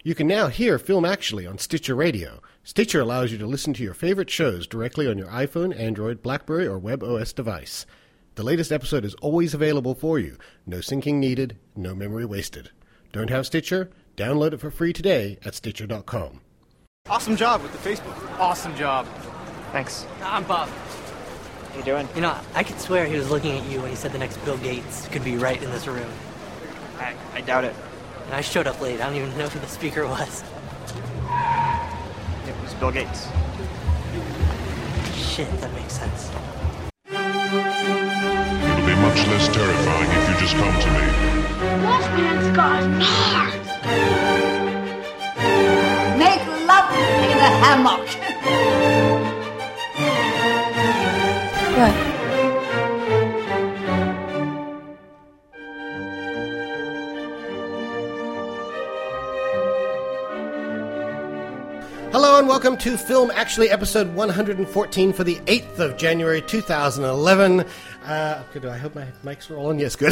You can now hear Film Actually on Stitcher Radio. Stitcher allows you to listen to your favorite shows directly on your iPhone, Android, BlackBerry, or WebOS device. The latest episode is always available for you. No syncing needed, no memory wasted. Don't have Stitcher? Download it for free today at Stitcher.com. Awesome job with the Facebook. Awesome job. Thanks. I'm Bob. How you doing? You know, I could swear he was looking at you when he said the next Bill Gates could be right in this room. I doubt it. And I showed up late. I don't even know who the speaker was. It was Bill Gates. Shit, that makes sense. It'll be much less terrifying if you just come to me. Wolfman's got nards. Make love in a hammock. What? Hello and welcome to Film Actually, episode 114 for the 8th of January 2011. Do I hope my mic's are all on? Yes, good.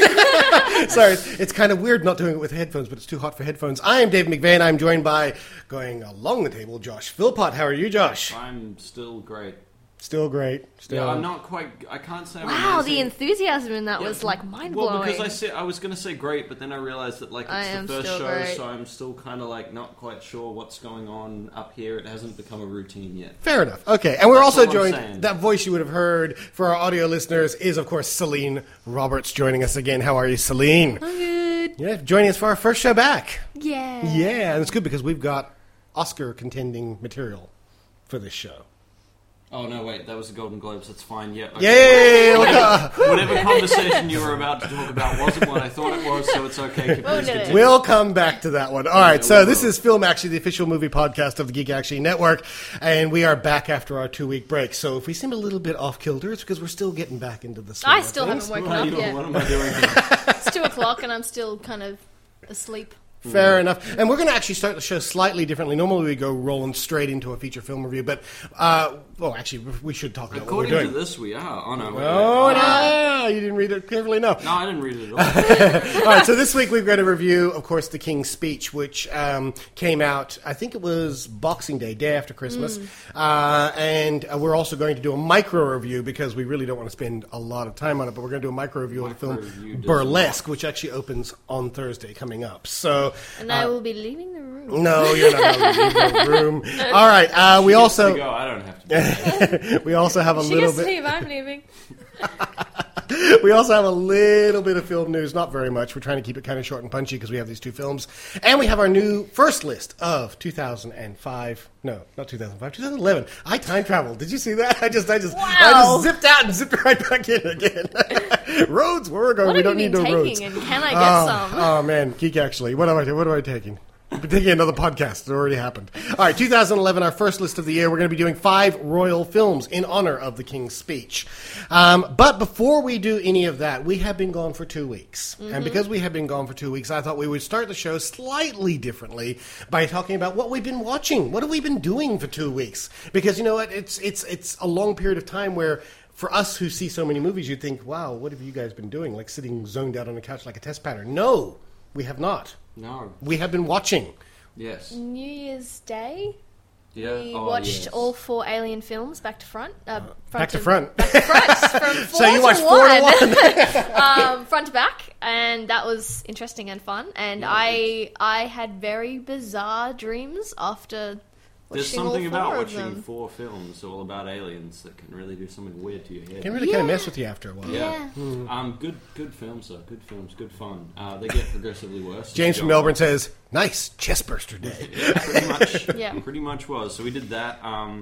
Sorry, it's kind of weird not doing it with headphones, but it's too hot for headphones. I am Dave McVeigh. I'm joined by, going along the table, Josh Philpott. How are you, Josh? I'm still great. Still great. Still. Yeah, I'm not quite. I can't say. I'm Wow, amazing. the enthusiasm in that was like mind blowing. Well, because I was going to say great, but then I realized that like it's the first show, great. so I'm still kind of like not quite sure what's going on up here. It hasn't become a routine yet. Fair enough. Okay, and we're That's also all I'm joined. saying. That voice you would have heard for our audio listeners is, of course, Celine Roberts joining us again. How are you, Celine? I'm good. Yeah, joining us for our first show back. Yeah. Yeah, and it's good because we've got Oscar contending material for this show. Oh no, wait, that was the Golden Globes. That's fine. Yeah. Okay. Yay! Whatever conversation you were about to talk about wasn't what I thought it was, so it's okay. Please continue. We'll come back to that one. All right, Yeah, so we this will. is Film Actually, the official movie podcast of the Geek Actually Network, and we are back after our 2-week break. So if we seem a little bit off kilter, it's because we're still getting back into the swing I of still things. haven't What woken up yet. am I doing here? It's 2 o'clock and I'm still kind of asleep. Fair enough. And we're going to actually start the show slightly differently. Normally we go rolling straight into a feature film review, but, actually, we should talk about According what we're to doing. this, we are. Oh no. Wait, Oh, wait. no, you didn't read it carefully enough. No, I didn't read it at all. All right, so this week we've got a review, of course, The King's Speech, which came out, I think it was Boxing Day, day after Christmas. And we're also going to do a micro review because we really don't want to spend a lot of time on it, but we're going to do a micro review of the Micro review film does Burlesque, which actually opens on Thursday coming up. So, And I will be leaving the room. no, you're not going to leave the room. All right, we There also you go. I don't have to. we also have a She little gets to bit. leave, I'm leaving. We also have a little bit of film news, not very much. We're trying to keep it kind of short and punchy because we have these two films. And we have our new first list of 2005. No, not 2005, 2011. I time traveled. Did you see that? I just zipped out and zipped right back in again. Roads, where we're going, What we have don't you need been no taking roads. and can I get some? Oh, man, Geek Actually. What am I taking? I've been taking another podcast. It already happened. All right, 2011, our first list of the year. We're going to be doing 5 royal films in honor of the King's Speech. But before we do any of that, we have been gone for 2 weeks. And because we have been gone for 2 weeks, I thought we would start the show slightly differently by talking about what we've been watching. What have we been doing for 2 weeks? Because, you know what, it's a long period of time where for us who see so many movies, you'd think, wow, what have you guys been doing? Like sitting zoned out on the couch like a test pattern. No, we have not. No. We have been watching. Yes. New Year's Day, Yeah. we Oh, watched yes. all 4 Alien films back to front. Back to front. Back to front. From 4 So you to watched 1. 4 to 1. Front to back, and that was interesting and fun. And Yeah, I had very bizarre dreams after There's watching something all 4 about of watching them. 4 films all about aliens that can really do something weird to your head. Can really kind of mess with you after a while. Yeah. Good films though. Good films. Good fun. They get progressively worse. James from Melbourne says, nice chestburster day. Yeah, pretty much. Yeah. Pretty much was. So we did that.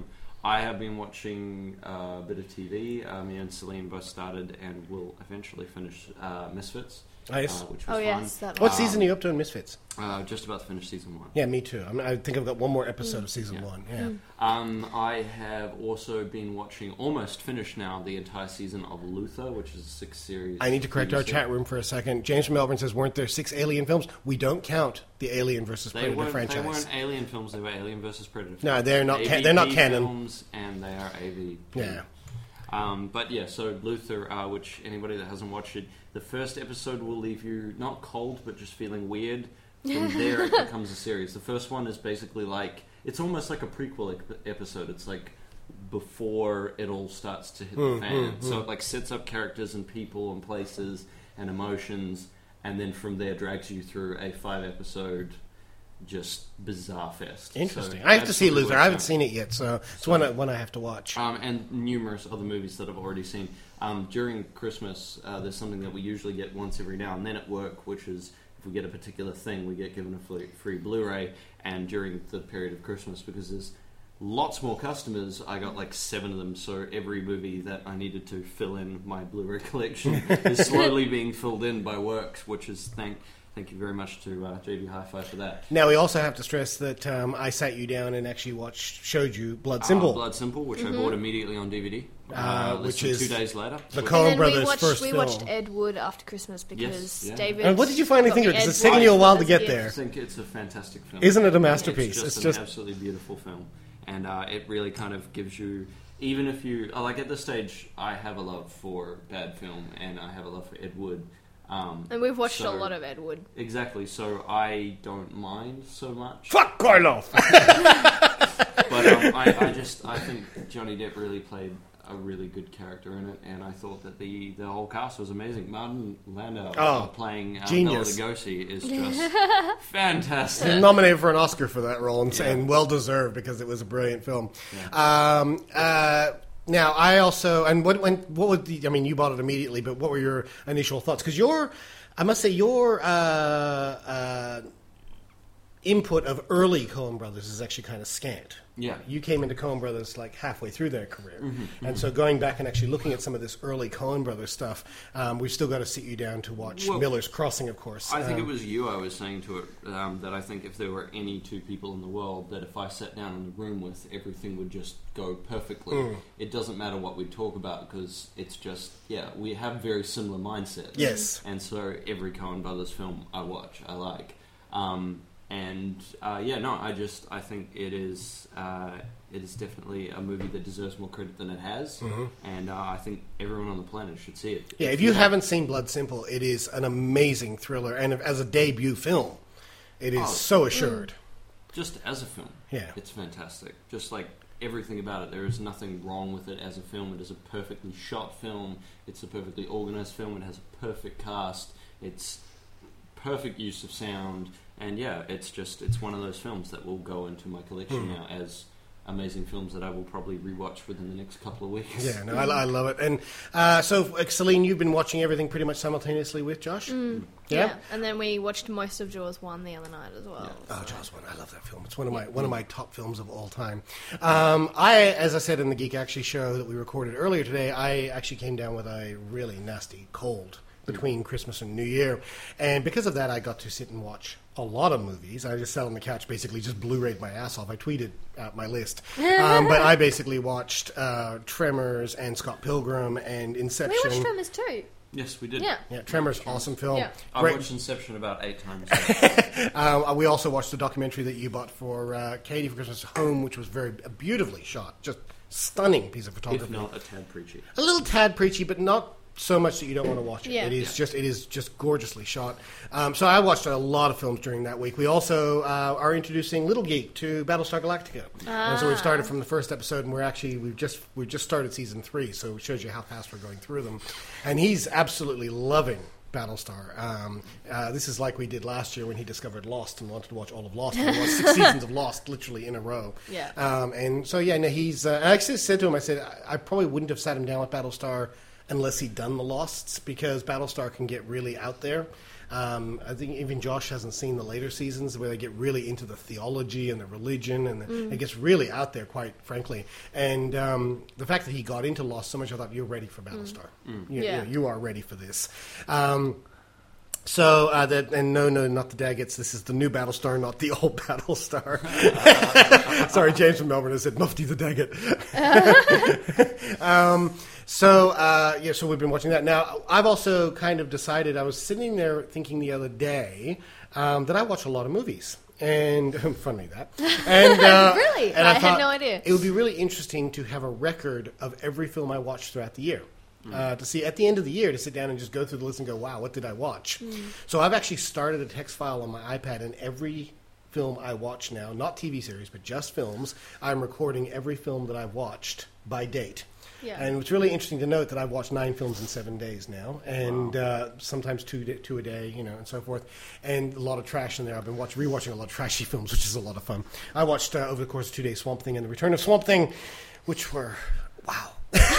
I have been watching a bit of TV. Me and Celine both started and will eventually finish Misfits. Nice. Which was Oh, yes. fun. That What was season are you up to in Misfits? Just about to finish season 1. Yeah, me too. I think I've got one more episode of season 1. Yeah. I have also been watching, almost finished now, the entire season of Luther, which is a 6-series. I need to correct TV our series. chat room for a second. James from Melbourne says, weren't there 6 Alien films? We don't count the Alien versus They Predator weren't, franchise. they weren't Alien films, they were Alien versus Predator films. No, they're not AVP they're not canon. films, and they are AVP. Yeah. But yeah, so Luther, which anybody that hasn't watched it, the first episode will leave you not cold, but just feeling weird. From there, it becomes a series. The first one is basically like, it's almost like a prequel episode. It's like before it all starts to hit the fan. So it like sets up characters and people and places and emotions, and then from there drags you through a 5-episode just bizarre fest. Interesting. So I have to see absolutely Luther. I haven't seen it yet, so it's one I have to watch. And numerous other movies that I've already seen. During Christmas, there's something that we usually get once every now and then at work, which is if we get a particular thing, we get given a free Blu-ray. And during the period of Christmas, because there's lots more customers, I got like 7 of them, so every movie that I needed to fill in my Blu-ray collection is slowly being filled in by work, which is thank you very much to JV Hi-Fi for that. Now, we also have to stress that I sat you down and actually showed you Blood Simple. Blood Simple, which I bought immediately on DVD. Which is 2 days later. the Coen Brothers' first we film. watched Ed Wood after Christmas because Yes, yeah. David. And what did you finally got think of me it? 'Cause Ed it's taken Wood you a while to as get gift. there. I think it's a fantastic film. Isn't it a masterpiece? It's just an absolutely beautiful film. And it really kind of gives you, even if you, like at this stage, I have a love for bad film and I have a love for Ed Wood. And we've watched a lot of Ed Wood. Exactly, so I don't mind so much. Fuck Karloff! But I think Johnny Depp really played a really good character in it, and I thought that the whole cast was amazing. Martin Landau playing Bela genius. Lugosi is just fantastic. He's nominated for an Oscar for that role, and well deserved because it was a brilliant film. Yeah. Now, I also, and what was the? I mean, you bought it immediately, but what were your initial thoughts? Because I must say, your input of early Coen Brothers is actually kind of scant. Yeah. You came into Coen Brothers like halfway through their career. And so going back and actually looking at some of this early Coen Brothers stuff, we've still got to sit you down to watch Miller's Crossing, of course. I think it was you I was saying to it that I think if there were any 2 people in the world that if I sat down in the room with, everything would just go perfectly. It doesn't matter what we talk about because it's just, we have very similar mindsets. Yes. And so every Coen Brothers film I watch, I like. I think it is definitely a movie that deserves more credit than it has, and I think everyone on the planet should see it. Yeah, if you haven't seen Blood Simple, it is an amazing thriller, and as a debut film, it is so assured. Just as a film, it's fantastic. Just like everything about it, there is nothing wrong with it as a film. It is a perfectly shot film. It's a perfectly organized film. It has a perfect cast. It's perfect use of sound. And it's one of those films that will go into my collection now as amazing films that I will probably rewatch within the next couple of weeks. Yeah, no, I love it. And so, Celine, you've been watching everything pretty much simultaneously with Josh? Yeah, and then we watched most of Jaws 1 the other night as well. Yeah. Oh, Jaws 1, I love that film. It's one of my top films of all time. As I said in the Geek Actually show that we recorded earlier today, I actually came down with a really nasty cold between Christmas and New Year. And because of that, I got to sit and watch a lot of movies. I just sat on the couch, basically just Blu-rayed my ass off. I tweeted out my list. But I basically watched Tremors and Scott Pilgrim and Inception. We watched Tremors too. Yes, we did. Yeah, Tremors, awesome film. Yeah. I watched Inception about 8 times. We also watched the documentary that you bought for Katie for Christmas Home, which was very beautifully shot. Just stunning piece of photography. If not a tad preachy. A little tad preachy, but not so much that you don't want to watch it. Yeah. It is just gorgeously shot. So I watched a lot of films during that week. We also are introducing Little Geek to Battlestar Galactica, and so we've started from the first episode, and we've just started season 3. So it shows you how fast we're going through them. And he's absolutely loving Battlestar. This is like we did last year when he discovered Lost and wanted to watch all of Lost. He watched 6 seasons of Lost literally in a row. Yeah. And so he's. I actually said to him, I said I probably wouldn't have sat him down with Battlestar unless he'd done the Losts, because Battlestar can get really out there. I think even Josh hasn't seen the later seasons where they get really into the theology and the religion, and it gets really out there, quite frankly. And the fact that he got into Lost so much, I thought, you're ready for Battlestar. You are ready for this. And no, not the Daggets. This is the new Battlestar, not the old Battlestar. Sorry, James from Melbourne has said Mufti the Daggett. So we've been watching that. Now, I've also kind of decided, I was sitting there thinking the other day that I watch a lot of movies. And funny that. And, really? And I thought had no idea. It would be really interesting to have a record of every film I watched throughout the year. to see at the end of the year, to sit down and just go through the list and go, wow, what did I watch? So I've actually started a text file on my iPad, and every film I watch now, not TV series, but just films, I'm recording every film that I've watched by date. Yeah. And it's really interesting to note that I've watched 9 films in 7 days now, and sometimes two a day, and so forth, and a lot of trash in there. I've been rewatching a lot of trashy films, which is a lot of fun. I watched over the course of 2 days Swamp Thing and The Return of Swamp Thing, which were wow.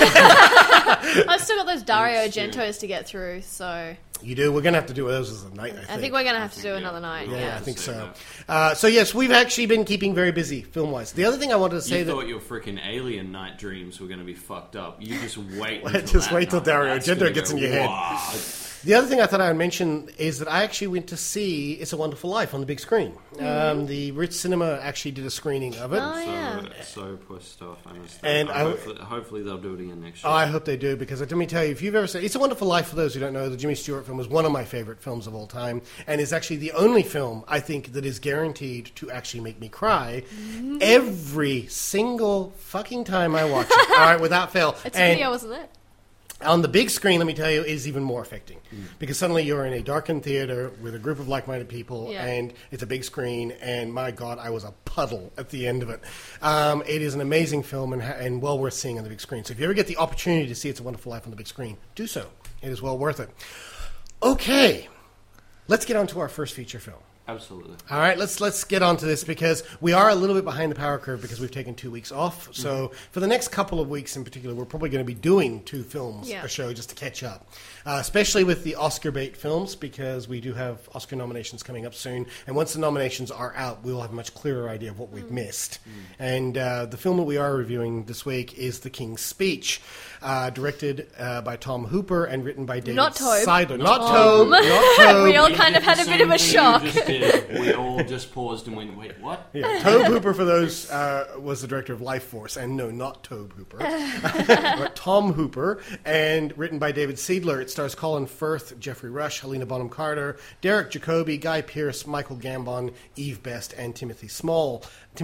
I've still got those Dario Argentos to get through, so... You do? We're going to have to do those as a night, I think. we're going to have to do another night. Yeah, I think so. So, yes, we've actually been keeping very busy film-wise. The other thing I wanted to say you thought your freaking alien night dreams were going to be fucked up. You just wait till Dario Argento gets in your head. The other thing I thought I would mention is that I actually went to see It's a Wonderful Life on the big screen. The Ritz Cinema actually did a screening of it. Oh, yeah. So pissed off. I missed And that. Hopefully they'll do it again next year. I hope they do, because let me tell you, if you've ever seen It's a Wonderful Life, for those who don't know, the Jimmy Stewart film was one of my favorite films of all time, and is actually the only film, I think, that is guaranteed to actually make me cry every single fucking time I watch it. All right, without fail. It's a video, wasn't it? On the big screen, let me tell you, it is even more affecting. Because suddenly you're in a darkened theater with a group of like-minded people, and it's a big screen, and my God, I was a puddle at the end of it. It is an amazing film and well worth seeing on the big screen. So if you ever get the opportunity to see It's a Wonderful Life on the big screen, do so. It is well worth it. Okay, let's get on to our first feature film. Absolutely. All right, let's get on to this, because we are a little bit behind the power curve because we've taken 2 weeks off. So for the next couple of weeks in particular, we're probably going to be doing 2 films a show just to catch up, especially with the Oscar bait films, because we do have Oscar nominations coming up soon. And once the nominations are out, we'll have a much clearer idea of what we've missed. And the film that we are reviewing this week is The King's Speech, directed by Tom Hooper and written by David Seidler. Not Tobe. We all kind of had a bit of a shock. We all just paused and went, wait, what? Yeah, Tobe Hooper, for those, was the director of Life Force, and no, not Tobe Hooper, but Tom Hooper, and written by David Seidler. It stars Colin Firth, Jeffrey Rush, Helena Bonham Carter, Derek Jacobi, Guy Pearce, Michael Gambon, Eve Best, and Timothy Spall,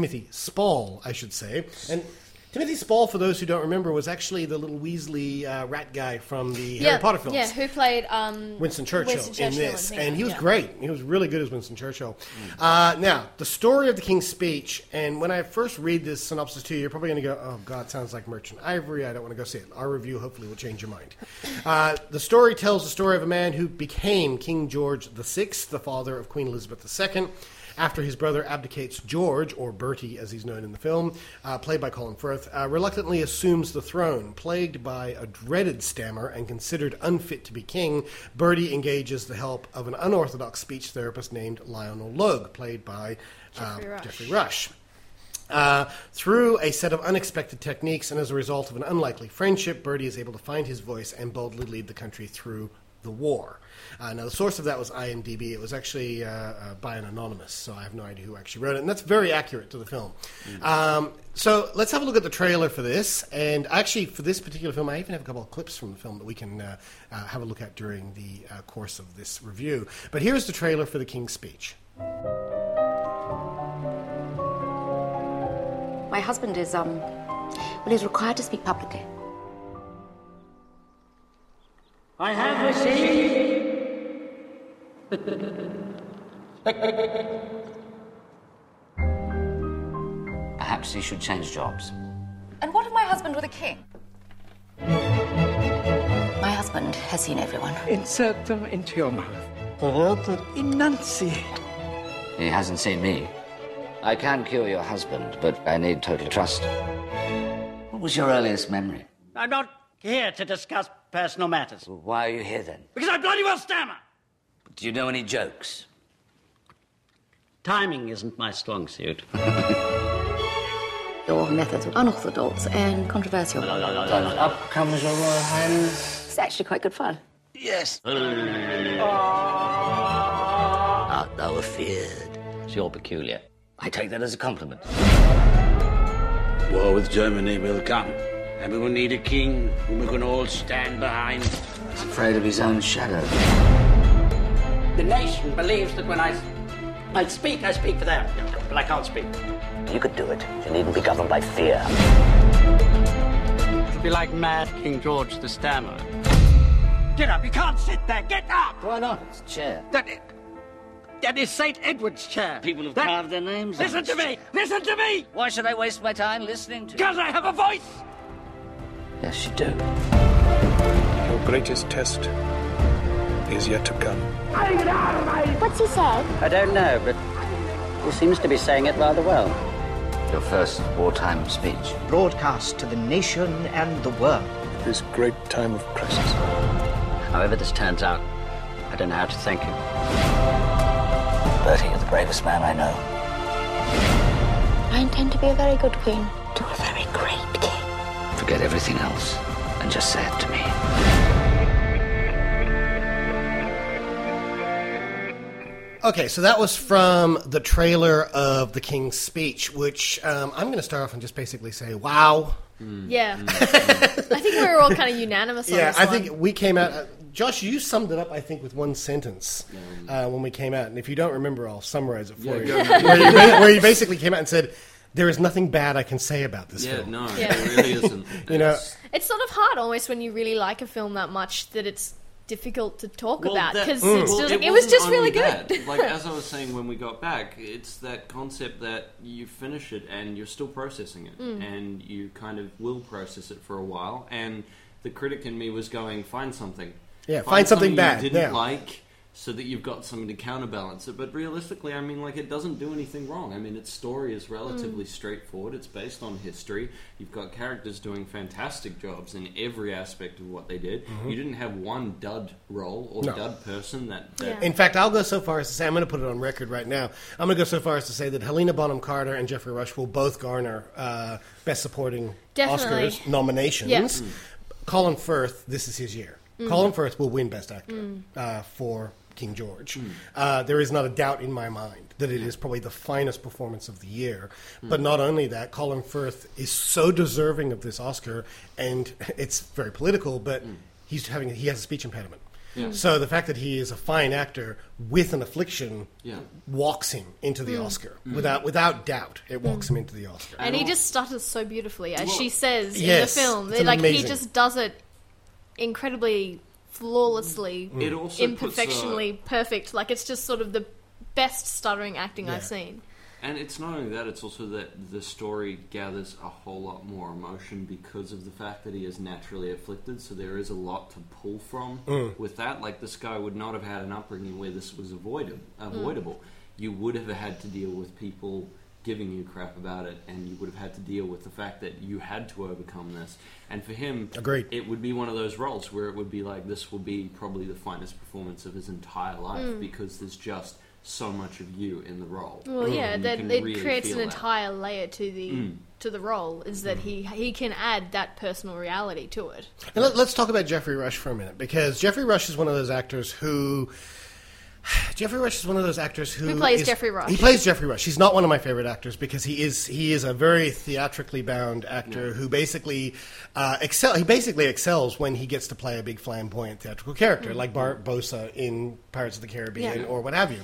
I should say. And Timothy Spall, for those who don't remember, was actually the little Weasley rat guy from the Harry Potter films. Yeah, who played Winston Churchill in this. And he was great. He was really good as Winston Churchill. Now, the story of The King's Speech, and when I first read this synopsis to you, you're probably going to go, oh, God, sounds like Merchant Ivory. I don't want to go see it. Our review hopefully will change your mind. The story tells the story of a man who became King George VI, the father of Queen Elizabeth II. After his brother abdicates, George, or Bertie as he's known in the film, played by Colin Firth, reluctantly assumes the throne. Plagued by a dreaded stammer and considered unfit to be king, Bertie engages the help of an unorthodox speech therapist named Lionel Logue, played by Jeffrey Rush. Through a set of unexpected techniques and as a result of an unlikely friendship, Bertie is able to find his voice and boldly lead the country through the war. Now, the source of that was IMDb. It was actually by an anonymous, so I have no idea who actually wrote it. And that's very accurate to the film. So let's have a look at the trailer for this. And actually, for this particular film, I even have a couple of clips from the film that we can have a look at during the course of this review. But here's the trailer for The King's Speech. My husband is, he's required to speak publicly. I have received... Perhaps he should change jobs. And what of my husband with a king? My husband has seen everyone. Insert them into your mouth. Enunciate. He hasn't seen me. I can cure your husband, but I need total trust. What was your earliest memory? I'm not here to discuss personal matters. Well, why are you here then? Because I bloody well stammer. Do you know any jokes? Timing isn't my strong suit. Your methods were unorthodox and controversial. Up comes your Royal Highness. It's actually quite good fun. Yes. Art thou afeard? You're peculiar. I take that as a compliment. War with Germany will come. And we will need a king whom we can all stand behind. He's afraid of his own shadow. The nation believes that when I speak for them. But I can't speak. You could do it. You needn't be governed by fear. It'll be like Mad King George the Stammerer. Get up! You can't sit there! Get up! Why not? It's a chair. That is St. Edward's chair. People have carved their names on Listen it. to me! Listen to me! Why should I waste my time listening to you? Because I have a voice! Yes, you do. Your greatest test is yet to come. What's he say? I don't know, but he seems to be saying it rather well. Your first wartime speech. Broadcast to the nation and the world. This great time of crisis. However this turns out, I don't know how to thank you. Bertie, you're the bravest man I know. I intend to be a very good queen. To a very great king. Forget everything else and just say it to me. Okay, so that was from the trailer of The King's Speech, which I'm going to start off and just basically say, wow. Yeah. I think we were all kind of unanimous on this I one. think we came out... Josh, you summed it up, I think, with one sentence when we came out. And if you don't remember, I'll summarize it for you. Where you basically came out and said, there is nothing bad I can say about this film. No, it really isn't. It's sort of hard almost when you really like a film that much that it's difficult to talk about because it was just really good. Like as I was saying when we got back, it's that concept that you finish it and you're still processing it, and you kind of will process it for a while. And the critic in me was going, find something. Yeah, find something bad. You didn't like, so that you've got something to counterbalance it. But realistically, I mean, like, it doesn't do anything wrong. I mean, its story is relatively straightforward. It's based on history. You've got characters doing fantastic jobs in every aspect of what they did. You didn't have one dud role or dud person that... In fact, I'll go so far as to say, I'm going to put it on record right now, I'm going to go so far as to say that Helena Bonham Carter and Geoffrey Rush will both garner Best Supporting Oscars nominations. Yes. Colin Firth, this is his year. Colin Firth will win Best Actor for King George. There is not a doubt in my mind that it is probably the finest performance of the year. But not only that, Colin Firth is so deserving of this Oscar, and it's very political, but he has a speech impediment. So the fact that he is a fine actor with an affliction walks him into the Oscar. Without doubt, it walks him into the Oscar. And he just stutters so beautiful, as she says in yes, the film. it's Like amazing. he just does it incredibly flawlessly, It also imperfectionally perfect. Like it's just sort of the best stuttering acting I've seen. And it's not only that, it's also that the story gathers a whole lot more emotion because of the fact that he is naturally afflicted, so there is a lot to pull from with that. Like, this guy would not have had an upbringing where this was avoidable. You would have had to deal with people giving you crap about it, and you would have had to deal with the fact that you had to overcome this. And for him, it would be one of those roles where it would be like, this will be probably the finest performance of his entire life because there's just so much of you in the role. Well, yeah, that it really creates an feel entire layer to the role. Is that he can add that personal reality to it. And let's talk about Geoffrey Rush for a minute, because Geoffrey Rush is one of those actors who... Who plays Geoffrey Rush. He plays Geoffrey Rush. He's not one of my favorite actors because he is a very theatrically bound actor who basically excels when he gets to play a big flamboyant theatrical character, like Bart Bosa in Pirates of the Caribbean or what have you.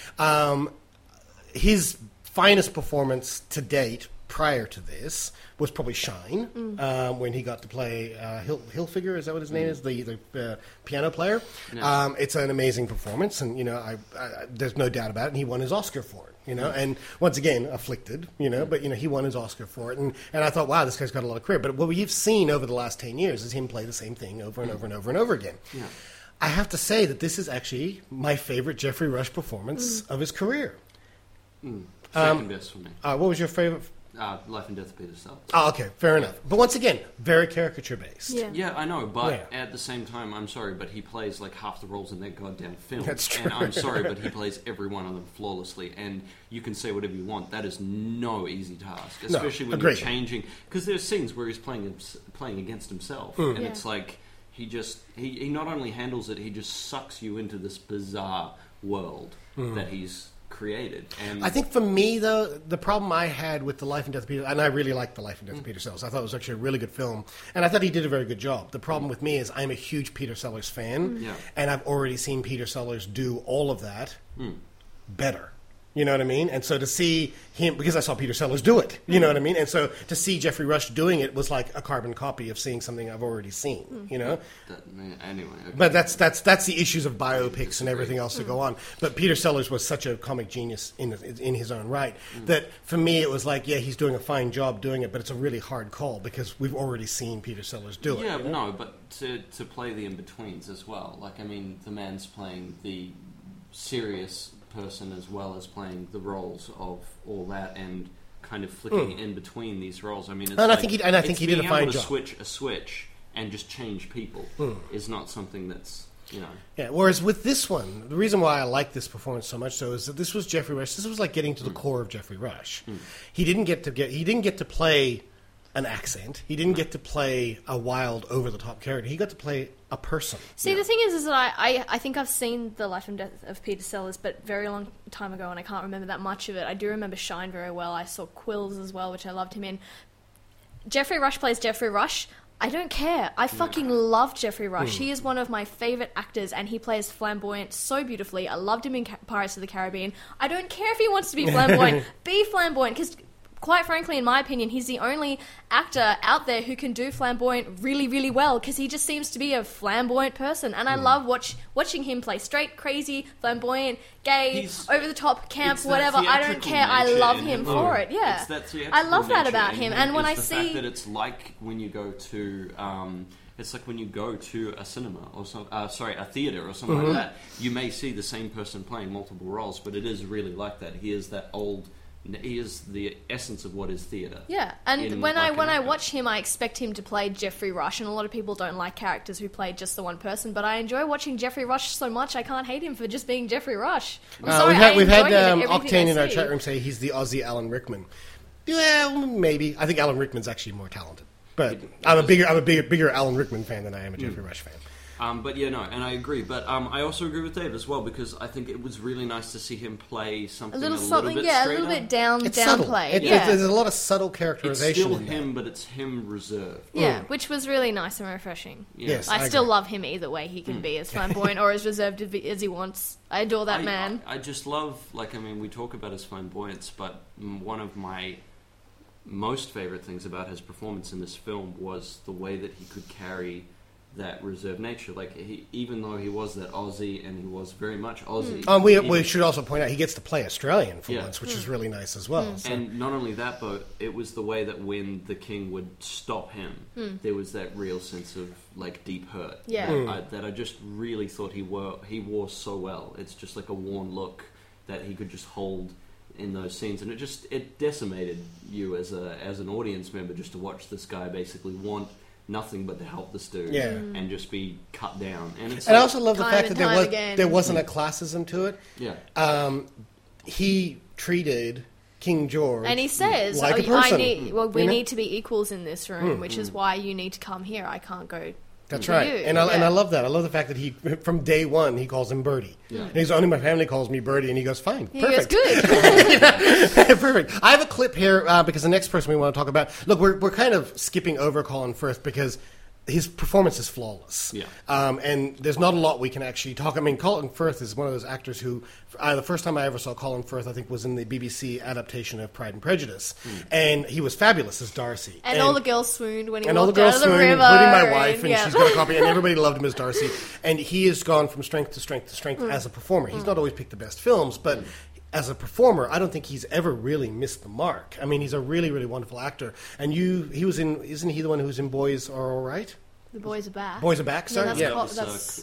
His finest performance to date prior to this was probably Shine, when he got to play Hilfiger, is that what his name is? The piano player. No. It's an amazing performance, and I there's no doubt about it. And he won his Oscar for it, And once again, afflicted, but he won his Oscar for it, and I thought, wow, this guy's got a lot of career. But what we've seen over the last 10 years is him play the same thing over and over and over and over again. Yeah. I have to say that this is actually my favorite Geoffrey Rush performance of his career. Second best for me. What was your favorite? Life and Death of Peter Sellers. Oh, okay, fair enough. But once again, very caricature-based. Yeah, I know, but at the same time, I'm sorry, but he plays like half the roles in that goddamn film. That's true. And I'm sorry, but he plays every one of them flawlessly, and you can say whatever you want. That is no easy task, especially when you're changing... Because there's scenes where he's playing against himself, and it's like... He not only handles it, he just sucks you into this bizarre world that he's created. And I think for me, though, the problem I had with The Life and Death of Peter... And I really liked The Life and Death of Peter Sellers. I thought it was actually a really good film. And I thought he did a very good job. The problem with me is I'm a huge Peter Sellers fan. And I've already seen Peter Sellers do all of that better. You know what I mean? And so to see him, because I saw Peter Sellers do it, you know what I mean? And so to see Jeffrey Rush doing it was like a carbon copy of seeing something I've already seen, you know? Anyway. Okay. But that's the issues of biopics and everything else that go on. But Peter Sellers was such a comic genius in his own right that for me it was like, yeah, he's doing a fine job doing it, but it's a really hard call because we've already seen Peter Sellers do it. Yeah, no, but to play the in-betweens as well. Like, I mean, the man's playing the serious person as well as playing the roles of all that and kind of flicking in between these roles. I mean, it's I think he did a fine job. Switch a switch and just change people is not something that's, you know. Yeah. Whereas with this one, the reason why I like this performance so much so is that this was Jeffrey Rush. This was like getting to the core of Jeffrey Rush. He didn't get to play an accent. He didn't get to play a wild, over-the-top character. He got to play a person. See, the thing is that I think I've seen The Life and Death of Peter Sellers, but very long time ago, and I can't remember that much of it. I do remember Shine very well. I saw Quills as well, which I loved him in. Jeffrey Rush plays Jeffrey Rush. I don't care. I fucking love Jeffrey Rush. He is one of my favourite actors, and he plays flamboyant so beautifully. I loved him in Pirates of the Caribbean. I don't care if he wants to be flamboyant. Be flamboyant, because quite frankly, in my opinion, he's the only actor out there who can do flamboyant really, really well, because he just seems to be a flamboyant person. And I love watching him play straight, crazy, flamboyant, gay, over-the-top, camp, whatever. I don't care. I love him for it. Yeah. I love that about him. And when I see the fact that it's like when you go to it's like when you go to a cinema or a theater or something like that. You may see the same person playing multiple roles, but it is really like that. He is the essence of what is theatre. Yeah, and when I watch him, I expect him to play Jeffrey Rush, and a lot of people don't like characters who play just the one person, but I enjoy watching Jeffrey Rush so much, I can't hate him for just being Jeffrey Rush. We've had Octane in our chat room say he's the Aussie Alan Rickman. Yeah, maybe. I think Alan Rickman's actually more talented. But I'm a bigger Alan Rickman fan than I am a Jeffrey Rush fan. But yeah, no, and I agree. But I also agree with Dave as well, because I think it was really nice to see him play something a little bit straighter. A little bit downplayed. There's a lot of subtle characterization. It's still him, but it's him reserved. Yeah, which was really nice and refreshing. Yeah. Yes, I still love him either way. He can be as flamboyant or as reserved as he wants. I adore that man. I just love, we talk about his flamboyance, but one of my most favourite things about his performance in this film was the way that he could carry that reserved nature. Even though he was that Aussie, and he was very much Aussie. We should also point out he gets to play Australian for once, which is really nice as well. So. And not only that, but it was the way that when the king would stop him, there was that real sense of deep hurt. Yeah. That I just really thought he wore so well. It's just like a worn look that he could just hold in those scenes, and it decimated you as an audience member just to watch this guy basically want nothing but to help this dude and just be cut down. And I also love the fact that there wasn't a classism to it. Yeah. He treated King George, and he says, like a person. we need to be equals in this room, which is why you need to come here. I can't go. That's right. And I love that. I love the fact that he, from day one, he calls him Birdie. Yeah. And he's only my family calls me Birdie, and he goes, fine, perfect. He goes, good. Perfect. I have a clip here because the next person we want to talk about. Look, we're kind of skipping over Colin Firth because his performance is flawless. Yeah. And there's not a lot we can actually talk. I mean, Colin Firth is one of those actors who, the first time I ever saw Colin Firth, I think, was in the BBC adaptation of Pride and Prejudice. And he was fabulous as Darcy. And all the girls swooned when he walked out of the river. Including my wife, and she's got a copy, and everybody loved him as Darcy. And he has gone from strength to strength to strength as a performer. He's not always picked the best films, but as a performer, I don't think he's ever really missed the mark. I mean, he's a really, really wonderful actor. And isn't he the one who's in Boys Are All Right? The Boys Are Back. Boys Are Back, sorry. That's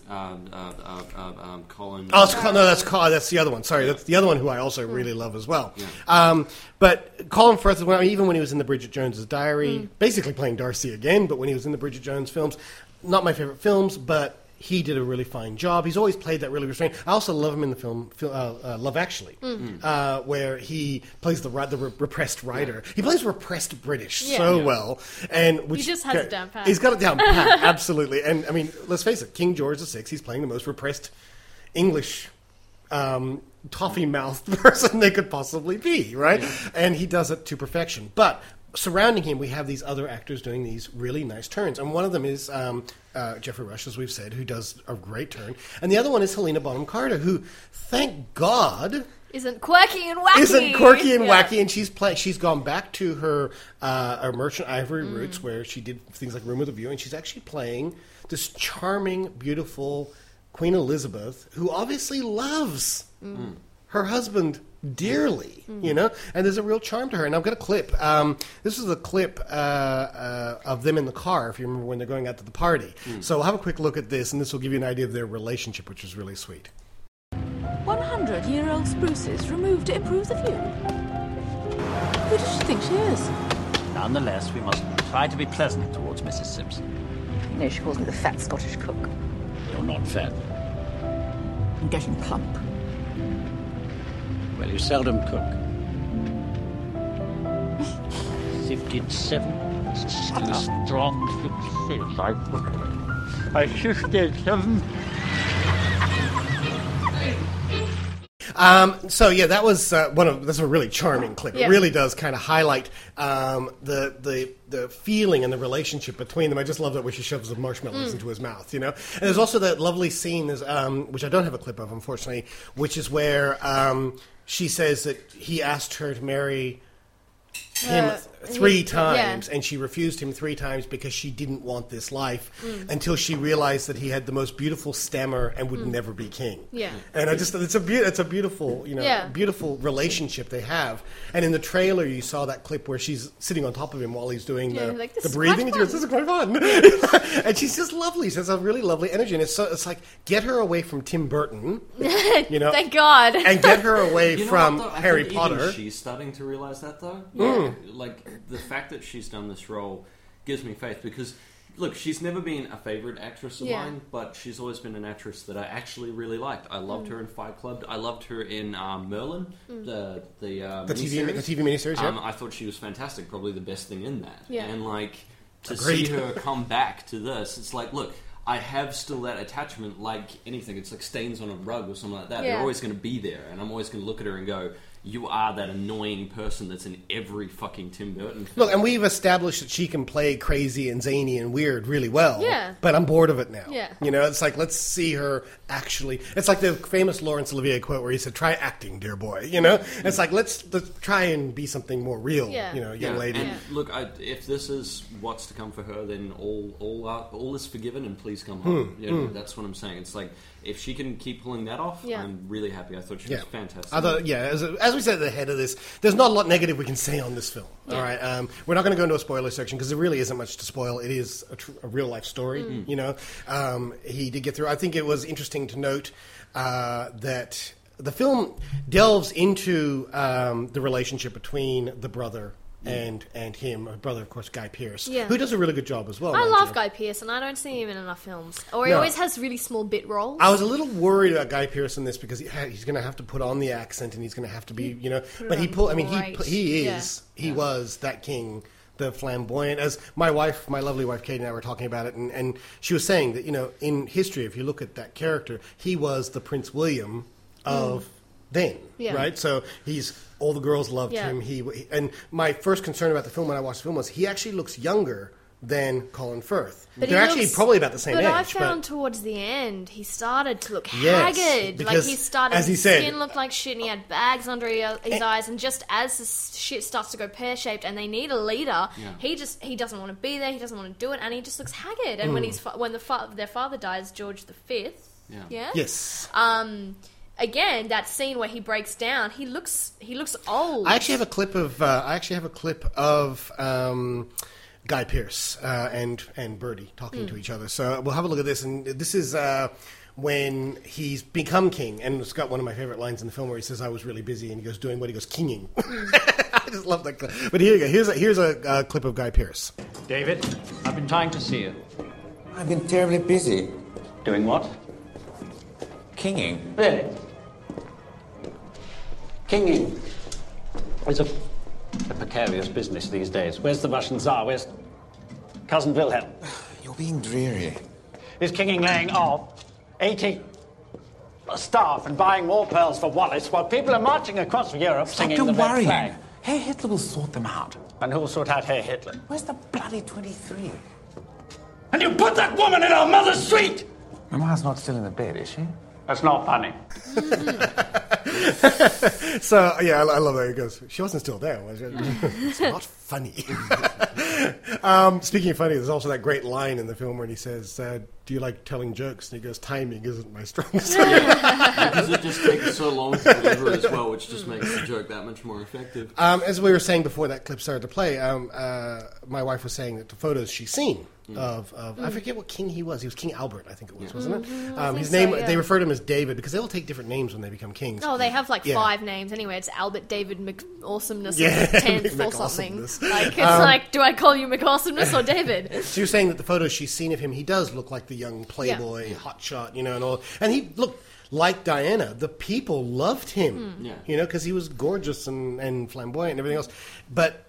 Colin. That's the other one. Sorry, that's the other one who I also really love as well. Yeah. But Colin Firth, even when he was in the Bridget Jones's Diary, basically playing Darcy again, but when he was in the Bridget Jones films, not my favorite films, but he did a really fine job. He's always played that really restrained. I also love him in the film Love Actually, where he plays the repressed writer. He plays repressed British well, and he just has it down pat. He's got it down pat, absolutely. And I mean, let's face it, King George VI. He's playing the most repressed English toffee-mouthed person they could possibly be, right? Yeah. And he does it to perfection. But surrounding him, we have these other actors doing these really nice turns. And one of them is Jeffrey Rush, as we've said, who does a great turn. And the other one is Helena Bonham Carter, who, thank God, Isn't quirky and wacky. And she's gone back to her Merchant Ivory roots, where she did things like Room with a View, and she's actually playing this charming, beautiful Queen Elizabeth, who obviously loves her husband dearly, you know, and there's a real charm to her. And I've got a clip. This is a clip of them in the car, if you remember, when they're going out to the party. So we'll have a quick look at this, and this will give you an idea of their relationship, which is really sweet. 100-year-old spruces removed to improve the view. Who does she think she is? Nonetheless, we must try to be pleasant towards Mrs. Simpson. You know, she calls me the fat Scottish cook. You're not fat. I'm getting plump. Well, you seldom cook. 57. Still strong. 55. I 57. So yeah, that was that's a really charming clip. Yeah. It really does kind of highlight the feeling and the relationship between them. I just love that where she shoves the marshmallows into his mouth, you know. And there's also that lovely scene, which I don't have a clip of, unfortunately, which is where she says that he asked her to marry him 3 times, and she refused him 3 times because she didn't want this life until she realized that he had the most beautiful stammer and would never be king. Yeah. And I just it's a beautiful, you know, beautiful relationship they have. And in the trailer, you saw that clip where she's sitting on top of him while he's doing the breathing, and she goes, "This is quite fun." And she's just lovely. She has a really lovely energy, and it's like, get her away from Tim Burton, you know, thank God, and get her away from Harry Potter. Even she's starting to realize that, though. Like, the fact that she's done this role gives me faith, because, look, she's never been a favourite actress of mine, but she's always been an actress that I actually really liked. I loved her in Fight Club. I loved her in Merlin, the TV miniseries. I thought she was fantastic, probably the best thing in that. Yeah. And, like, to see her come back to this, it's like, look, I have still that attachment, like anything. It's like stains on a rug or something like that. They're always going to be there, and I'm always going to look at her and go, you are that annoying person that's in every fucking Tim Burton film. Look, and we've established that she can play crazy and zany and weird really well. Yeah. But I'm bored of it now. Yeah. You know, it's like, let's see her actually. It's like the famous Laurence Olivier quote where he said, "Try acting, dear boy." You know? It's like, let's try and be something more real, you know, young lady. And look, if this is what's to come for her, then all is forgiven, and please come home. That's what I'm saying. It's like, if she can keep pulling that off, I'm really happy. I thought she was fantastic. I thought, as we said at the head of this, there's not a lot negative we can say on this film. All right, we're not going to go into a spoiler section because there really isn't much to spoil. It is a real life story. You know, he did get through. I think it was interesting to note that the film delves into the relationship between the brother and him, her brother, of course, Guy Pearce, who does a really good job as well. I love Guy Pearce, and I don't see him in enough films. Or he always has really small bit roles. I was a little worried about Guy Pearce in this because he's going to have to put on the accent, and he's going to have to be, you know. But he was that king, the flamboyant. As my lovely wife Katie and I were talking about it, and she was saying that, you know, in history, if you look at that character, he was the Prince William of then, right? So all the girls loved him. And my first concern about the film when I watched the film was he actually looks younger than Colin Firth. But they're actually probably about the same age. But I found towards the end he started to look haggard. Like his skin looked like shit, and he had bags under his eyes. And just as the shit starts to go pear shaped, and they need a leader, he doesn't want to be there. He doesn't want to do it, and he just looks haggard. And when their father dies, George V. Yes. Again, that scene where he breaks down, he looks old. I actually have a clip of Guy Pearce and Birdie talking to each other. So we'll have a look at this, and this is when he's become king, and it's got one of my favorite lines in the film where he says, "I was really busy," and he goes doing what he goes kinging. I just love that clip. But here you go. Here's a clip of Guy Pearce. David, I've been trying to see you. I've been terribly busy. Doing what? Kinging. Really? Kinging is a precarious business these days. Where's the Russian Tsar? Where's Cousin Wilhelm? You're being dreary. Is kinging laying off 80 staff and buying more pearls for Wallace while people are marching across Europe singing the red flag? Herr Hitler will sort them out. And who will sort out Herr Hitler? Where's the bloody 23? And you put that woman in our mother's suite! Mama's not still in the bed, is she? That's not funny. So, yeah, I love that. He goes, she wasn't still there, was it? It's not funny. Speaking of funny, there's also that great line in the film where he says, do you like telling jokes? And he goes, timing isn't my strong suit. Because it just takes so long to deliver as well, which just makes the joke that much more effective. As we were saying before that clip started to play, my wife was saying that the photos she's seen of I forget what king he was. He was King Albert, I think it was, wasn't it? His name, they refer to him as David because they all take different names when they become kings. Oh, they have like 5 names anyway. It's Albert David McAwesomeness Yeah, 10th or something. Like, it's like, do I call you McAwesomeness or David? So you're saying that the photos she's seen of him, he does look like the young playboy, hotshot, and all. And he looked like Diana. The people loved him, because he was gorgeous and flamboyant and everything else. But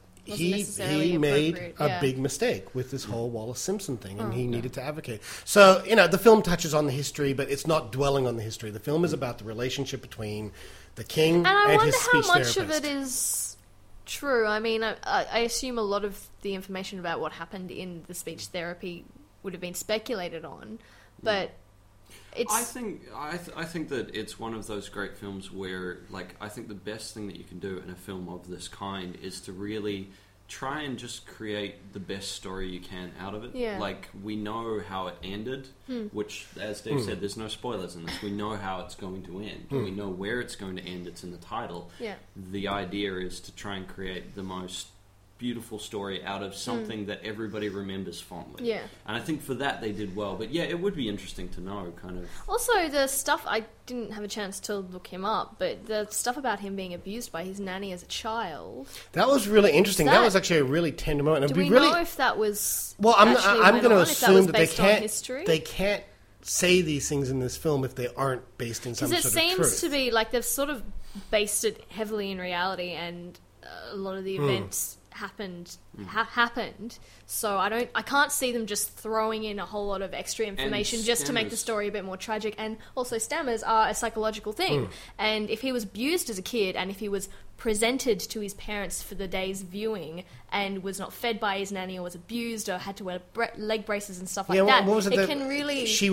he made a big mistake with this whole Wallace Simpson thing, and he needed to advocate. So, the film touches on the history, but it's not dwelling on the history. The film is about the relationship between the king and his speech therapist. And I wonder how much of it is true. I mean, I assume a lot of the information about what happened in the speech therapy would have been speculated on, but it's... I think that it's one of those great films where, like, I think the best thing that you can do in a film of this kind is to really try and just create the best story you can out of it. Yeah. Like, we know how it ended, which, as Dave said, there's no spoilers in this. We know how it's going to end. We know where it's going to end. It's in the title. Yeah. The idea is to try and create the most beautiful story out of something that everybody remembers fondly. Yeah. And I think for that they did well. But yeah, it would be interesting to know, kind of. Also, the stuff, I didn't have a chance to look him up, but the stuff about him being abused by his nanny as a child. That was really interesting. That was actually a really tender moment. Do we know if that was... Well, I'm going to assume that they can't say these things in this film if they aren't based in some sort of truth. Because it seems to be like they've sort of based it heavily in reality, and a lot of the events happened, so I can't see them just throwing in a whole lot of extra information just to make the story a bit more tragic. And also, stammers are a psychological thing, and if he was abused as a kid, and if he was presented to his parents for the day's viewing and was not fed by his nanny, or was abused, or had to wear leg braces and stuff like that, what was it can really... She'd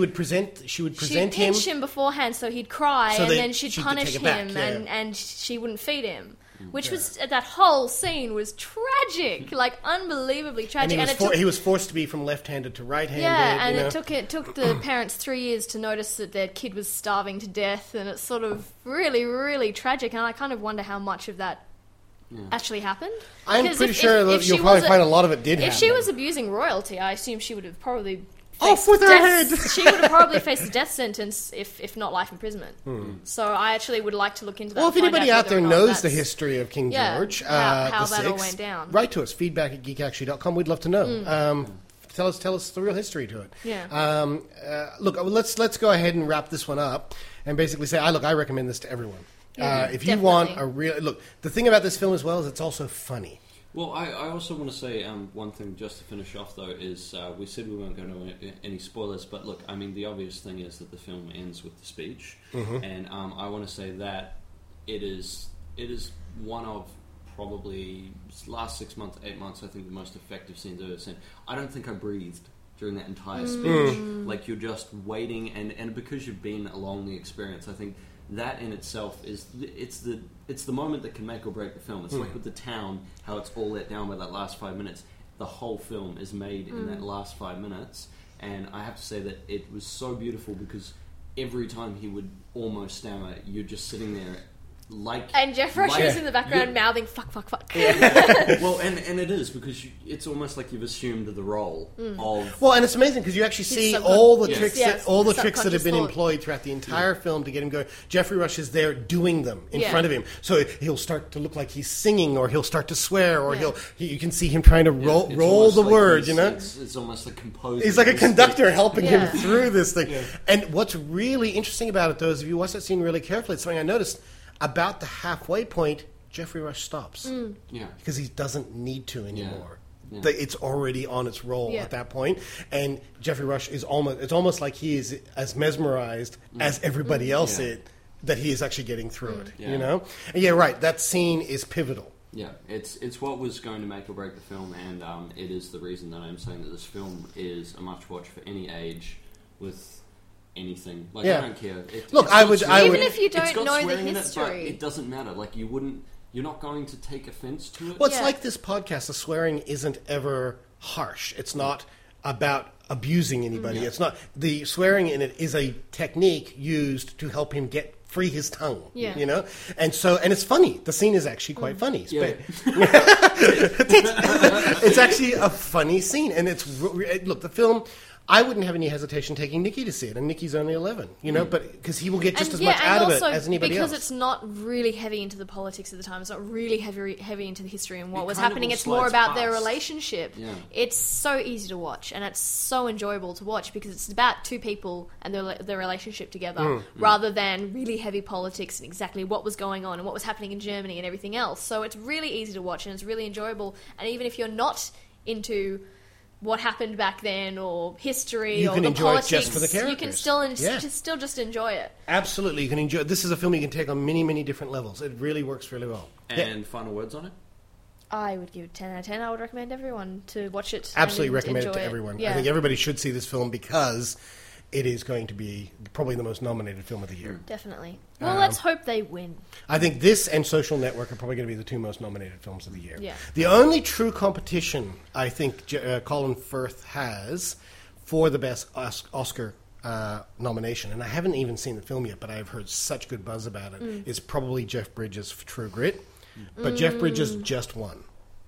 pinch him beforehand so he'd cry, and then she'd punish him, and she wouldn't feed him. Which was, that whole scene was tragic, like unbelievably tragic. And he was forced to be from left-handed to right-handed. Yeah, and it took the parents 3 years to notice that their kid was starving to death, and it's sort of really, really tragic. And I kind of wonder how much of that actually happened. I'm pretty sure you'll probably find a lot of it did happen. If she was abusing royalty, I assume she would have probably... Off with her head! She would have probably faced a death sentence, if not life imprisonment. So I actually would like to look into that. Well, if anybody out there knows the history of King George, how the that all Sixth, went down, write to us, feedback@geekactually.com. We'd love to know. Tell us the real history to it. Yeah. Look, let's go ahead and wrap this one up and basically say, I recommend this to everyone. If you want a real... Look, the thing about this film as well is it's also funny. Well, I also want to say one thing just to finish off, though, is we said we weren't going to any spoilers, but look, I mean, the obvious thing is that the film ends with the speech, and I want to say that it is one of probably last 6 months, 8 months, I think the most effective scenes I've ever seen. I don't think I breathed during that entire speech. Like, you're just waiting, and because you've been along the experience, I think that in itself is it's the moment that can make or break the film. It's like with The Town, how it's all let down by that last 5 minutes. The whole film is made in that last 5 minutes, and I have to say that it was so beautiful because every time he would almost stammer, you're just sitting there and Jeff Rush is in the background mouthing fuck. Well, and it is because it's almost like you've assumed the role of... Well, and it's amazing because you actually see all the tricks that have been employed throughout the entire film to get him going. Jeffrey Rush is there doing them in front of him, so he'll start to look like he's singing, or he'll start to swear, or you can see him trying to roll the words. It's almost like composer. He's like a conductor helping him through this thing. And what's really interesting about it, though, is if you watch that scene really carefully, it's something I noticed. About the halfway point, Jeffrey Rush stops. Because he doesn't need to anymore. It's already on its roll at that point. And Jeffrey Rush is almost like he is as mesmerized as everybody else is, that he is actually getting through it. You know? And right, that scene is pivotal. Yeah, it's what was going to make or break the film, and it is the reason that I'm saying that this film is a must watch for any age with anything. Like, Yeah. I don't care. Look, I would- Even if you it's don't got know the swearing in history. it, but it doesn't matter. Like, you're not going to take offense to it. Well, it's like this podcast. The swearing isn't ever harsh. It's not about abusing anybody. Yeah. It's not. The swearing in it is a technique used to help him get free his tongue. Yeah. You know? And it's funny. The scene is actually quite funny. Yeah. It's actually a funny scene. And look, the film, I wouldn't have any hesitation taking Nikki to see it. And Nikki's only 11, you know, but because he will get just as much out of it as anybody else. Because it's not really heavy into the politics at the time. It's not really heavy into the history and what was kind of happening. all It's more slides about their past. relationship. Yeah. It's so easy to watch, and it's so enjoyable to watch because it's about two people and their relationship together, rather than really heavy politics and exactly what was going on and what was happening in Germany and everything else. So it's really easy to watch, and it's really enjoyable. And even if you're not into what happened back then or history You or can the enjoy it politics, just for the you can characters. still just enjoy it. Absolutely, you can enjoy. This is a film you can take on many, many different levels. It really works really well. And final words on it? I would give it 10 out of 10. I would recommend everyone to watch it. Absolutely and recommend it enjoy to everyone. Yeah. I think everybody should see this film because it is going to be probably the most nominated film of the year. Definitely. Well, let's hope they win. I think this and Social Network are probably going to be the two most nominated films of the year. Yeah. The only true competition I think Colin Firth has for the best Oscar nomination, and I haven't even seen the film yet, but I've heard such good buzz about it, is probably Jeff Bridges for True Grit. But Jeff Bridges just won.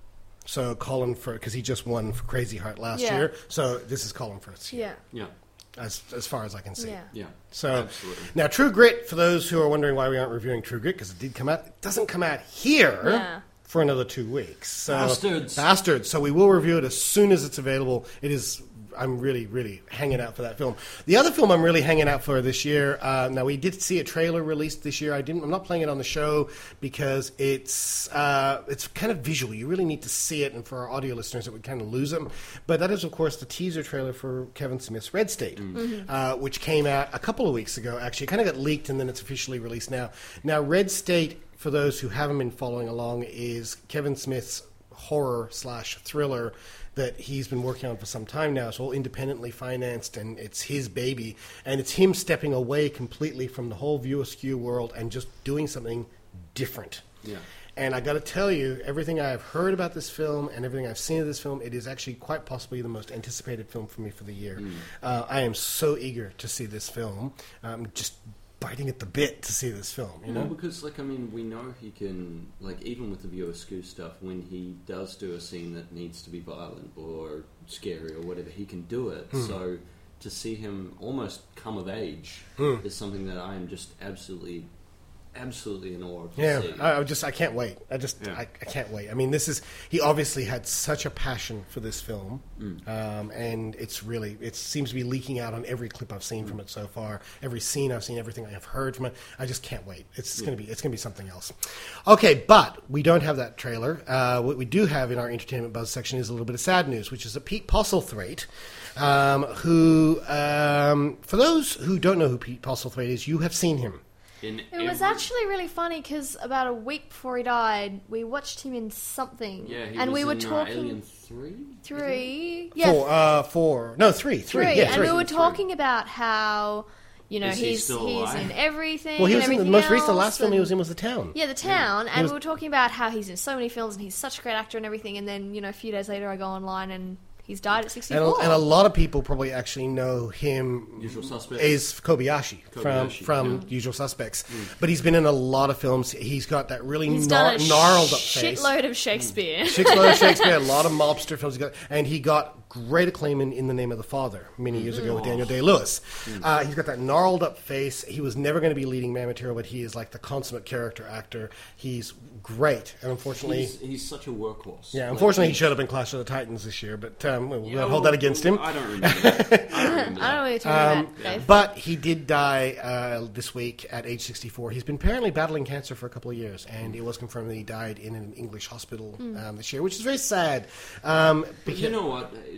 So Colin Firth, because he just won for Crazy Heart last year, so this is Colin Firth's year. Yeah. As far as I can see. Yeah. So Absolutely. now, True Grit. For those who are wondering why we aren't reviewing True Grit, because it did come out, it doesn't come out here for another 2 weeks. So, bastards. So we will review it as soon as it's available. It is. I'm really, really hanging out for that film. The other film I'm really hanging out for this year. Now we did see a trailer released this year. I'm not playing it on the show because it's kind of visual. You really need to see it, and for our audio listeners, it would kind of lose them. But that is, of course, the teaser trailer for Kevin Smith's Red State, which came out a couple of weeks ago. Actually, it kind of got leaked, and then it's officially released now. Now, Red State, for those who haven't been following along, is Kevin Smith's horror/thriller that he's been working on for some time now. It's all independently financed, and it's his baby. And it's him stepping away completely from the whole View Askew world and just doing something different. Yeah. And I got to tell you, everything I've heard about this film and everything I've seen of this film, it is actually quite possibly the most anticipated film for me for the year. I am so eager to see this film. Just biting at the bit to see this film, you know? Well, because, we know he can, even with the View Askew stuff, when he does do a scene that needs to be violent or scary or whatever, he can do it. So to see him almost come of age is something that I am just absolutely in awe of to see. I can't wait. I can't wait. I mean, he obviously had such a passion for this film, and it seems to be leaking out on every clip I've seen from it so far, every scene I've seen, everything I've heard from it. I just can't wait. It's going to be something else. Okay, but we don't have that trailer. What we do have in our Entertainment Buzz section is a little bit of sad news, which is that Pete Postlethwaite, who, for those who don't know who Pete Postlethwaite is, you have seen him. It was actually really funny because about a week before he died, we watched him in something. Yeah, he and was we were in, talking. Alien 3? 3? Yeah. 4. No, 3. 3. Yeah, and 3. we were talking about how, he's in everything. Well, he was and in the everything most recent. The else, last film he and- was in was The Town. Yeah, The Town. And we were talking about how he's in so many films and he's such a great actor and everything. And then, a few days later I go online and he's died at 64. And a lot of people probably actually know him Usual Suspects. as Kobayashi from Usual Suspects. But he's been in a lot of films. He's got that really done a gnarled up face. shitload of Shakespeare. A lot of mobster films. And he got great acclaim in The Name of the Father many years ago with Daniel Day-Lewis. He's got that gnarled up face. He was never going to be leading man material, but he is like the consummate character actor. He's great. And unfortunately... He's such a workhorse. Yeah, unfortunately he showed up in Clash of the Titans this year, but we'll hold that against him. I don't remember that. I don't know what you're talking about, Dave. But he did die this week at age 64. He's been apparently battling cancer for a couple of years, and it was confirmed that he died in an English hospital this year, which is very sad. But you know what?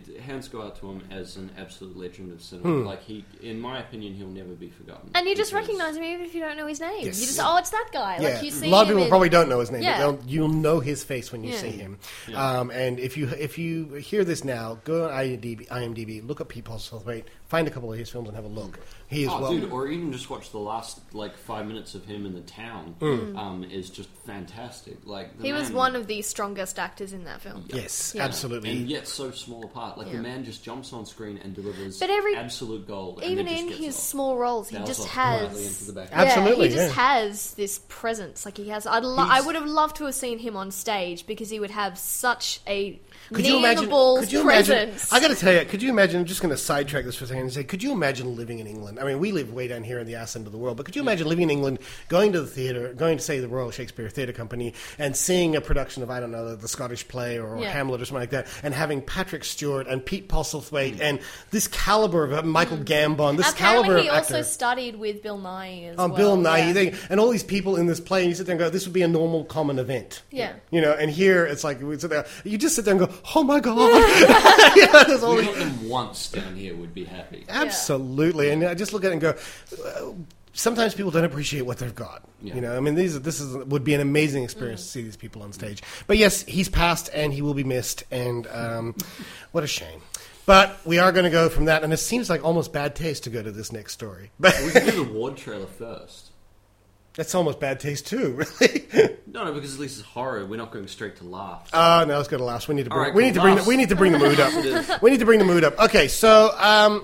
hands go out to him as an absolute legend of cinema. Like in my opinion, he'll never be forgotten. And you just recognise him even if you don't know his name. Yes. You just, it's that guy. Yeah. Like you see a lot of him people in- probably don't know his name, Yeah. but you'll know his face when you Yeah. see him. Yeah. And if you hear this now, go on IMDb, look up Pete Postlethwaite, find a couple of his films and have a look. He is dude, or even just watch the last 5 minutes of him in The Town. Is just fantastic. Like He was one of the strongest actors in that film. Yes, Yeah. absolutely. And yet so small a part. Like the man just jumps on screen and delivers But absolute gold. And Even then just in gets his off. small roles, he Bows just off quietly has. into the back. Absolutely, he just yeah. has this presence. Like he has. I would have loved to have seen him on stage because he would have such a balls presence. I got to tell you, could you imagine? I'm just going to sidetrack this for a second and say, could you imagine living in England? I mean, we live way down here in the ass end of the world, but could you imagine living in England, going to the theatre, going to say the Royal Shakespeare Theatre Company, and seeing a production of, I don't know, the Scottish play or Hamlet or something like that, and having Patrick Stewart and Pete Postlethwaite and this caliber of Michael Gambon, this Apparently, caliber he of also actor. studied with Bill Nighy as well. Bill Nighy, Yeah. and all these people in this play, and you sit there and go, this would be a normal, common event. Yeah. You know, and here it's like, we sit there, you just sit there and go, oh my God. You know, there's all We these- got them once down here would be happy. Absolutely. And I just look at it and go, sometimes people don't appreciate what they've got. Yeah. You know, I mean, would be an amazing experience to see these people on stage. But yes, he's passed and he will be missed, and what a shame. But we are going to go from that, and it seems like almost bad taste to go to this next story. But We can do the Ward trailer first. that's almost bad taste too, really. No, because at least it's horror. We're not going straight to laugh. No, let's go to laughs. We need to bring, All right, we need to cool. bring, Laughs. we need to bring the mood up. It is. We need to bring the mood up. Okay, so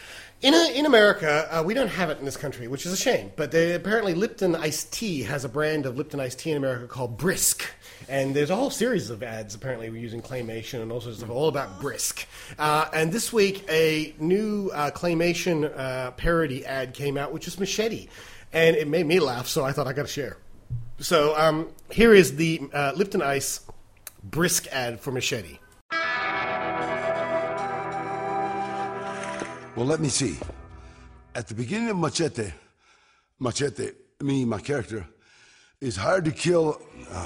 in America, we don't have it in this country, which is a shame. But apparently Lipton Iced Tea has a brand of Lipton Iced Tea in America called Brisk. And there's a whole series of ads, apparently, we're using claymation and all sorts of stuff, all about Brisk. And this week, a new claymation parody ad came out, which is Machete. And it made me laugh, so I thought I got to share. So here is the Lipton Ice Brisk ad for Machete. Well, let me see. At the beginning of Machete, me, my character, is hired to kill...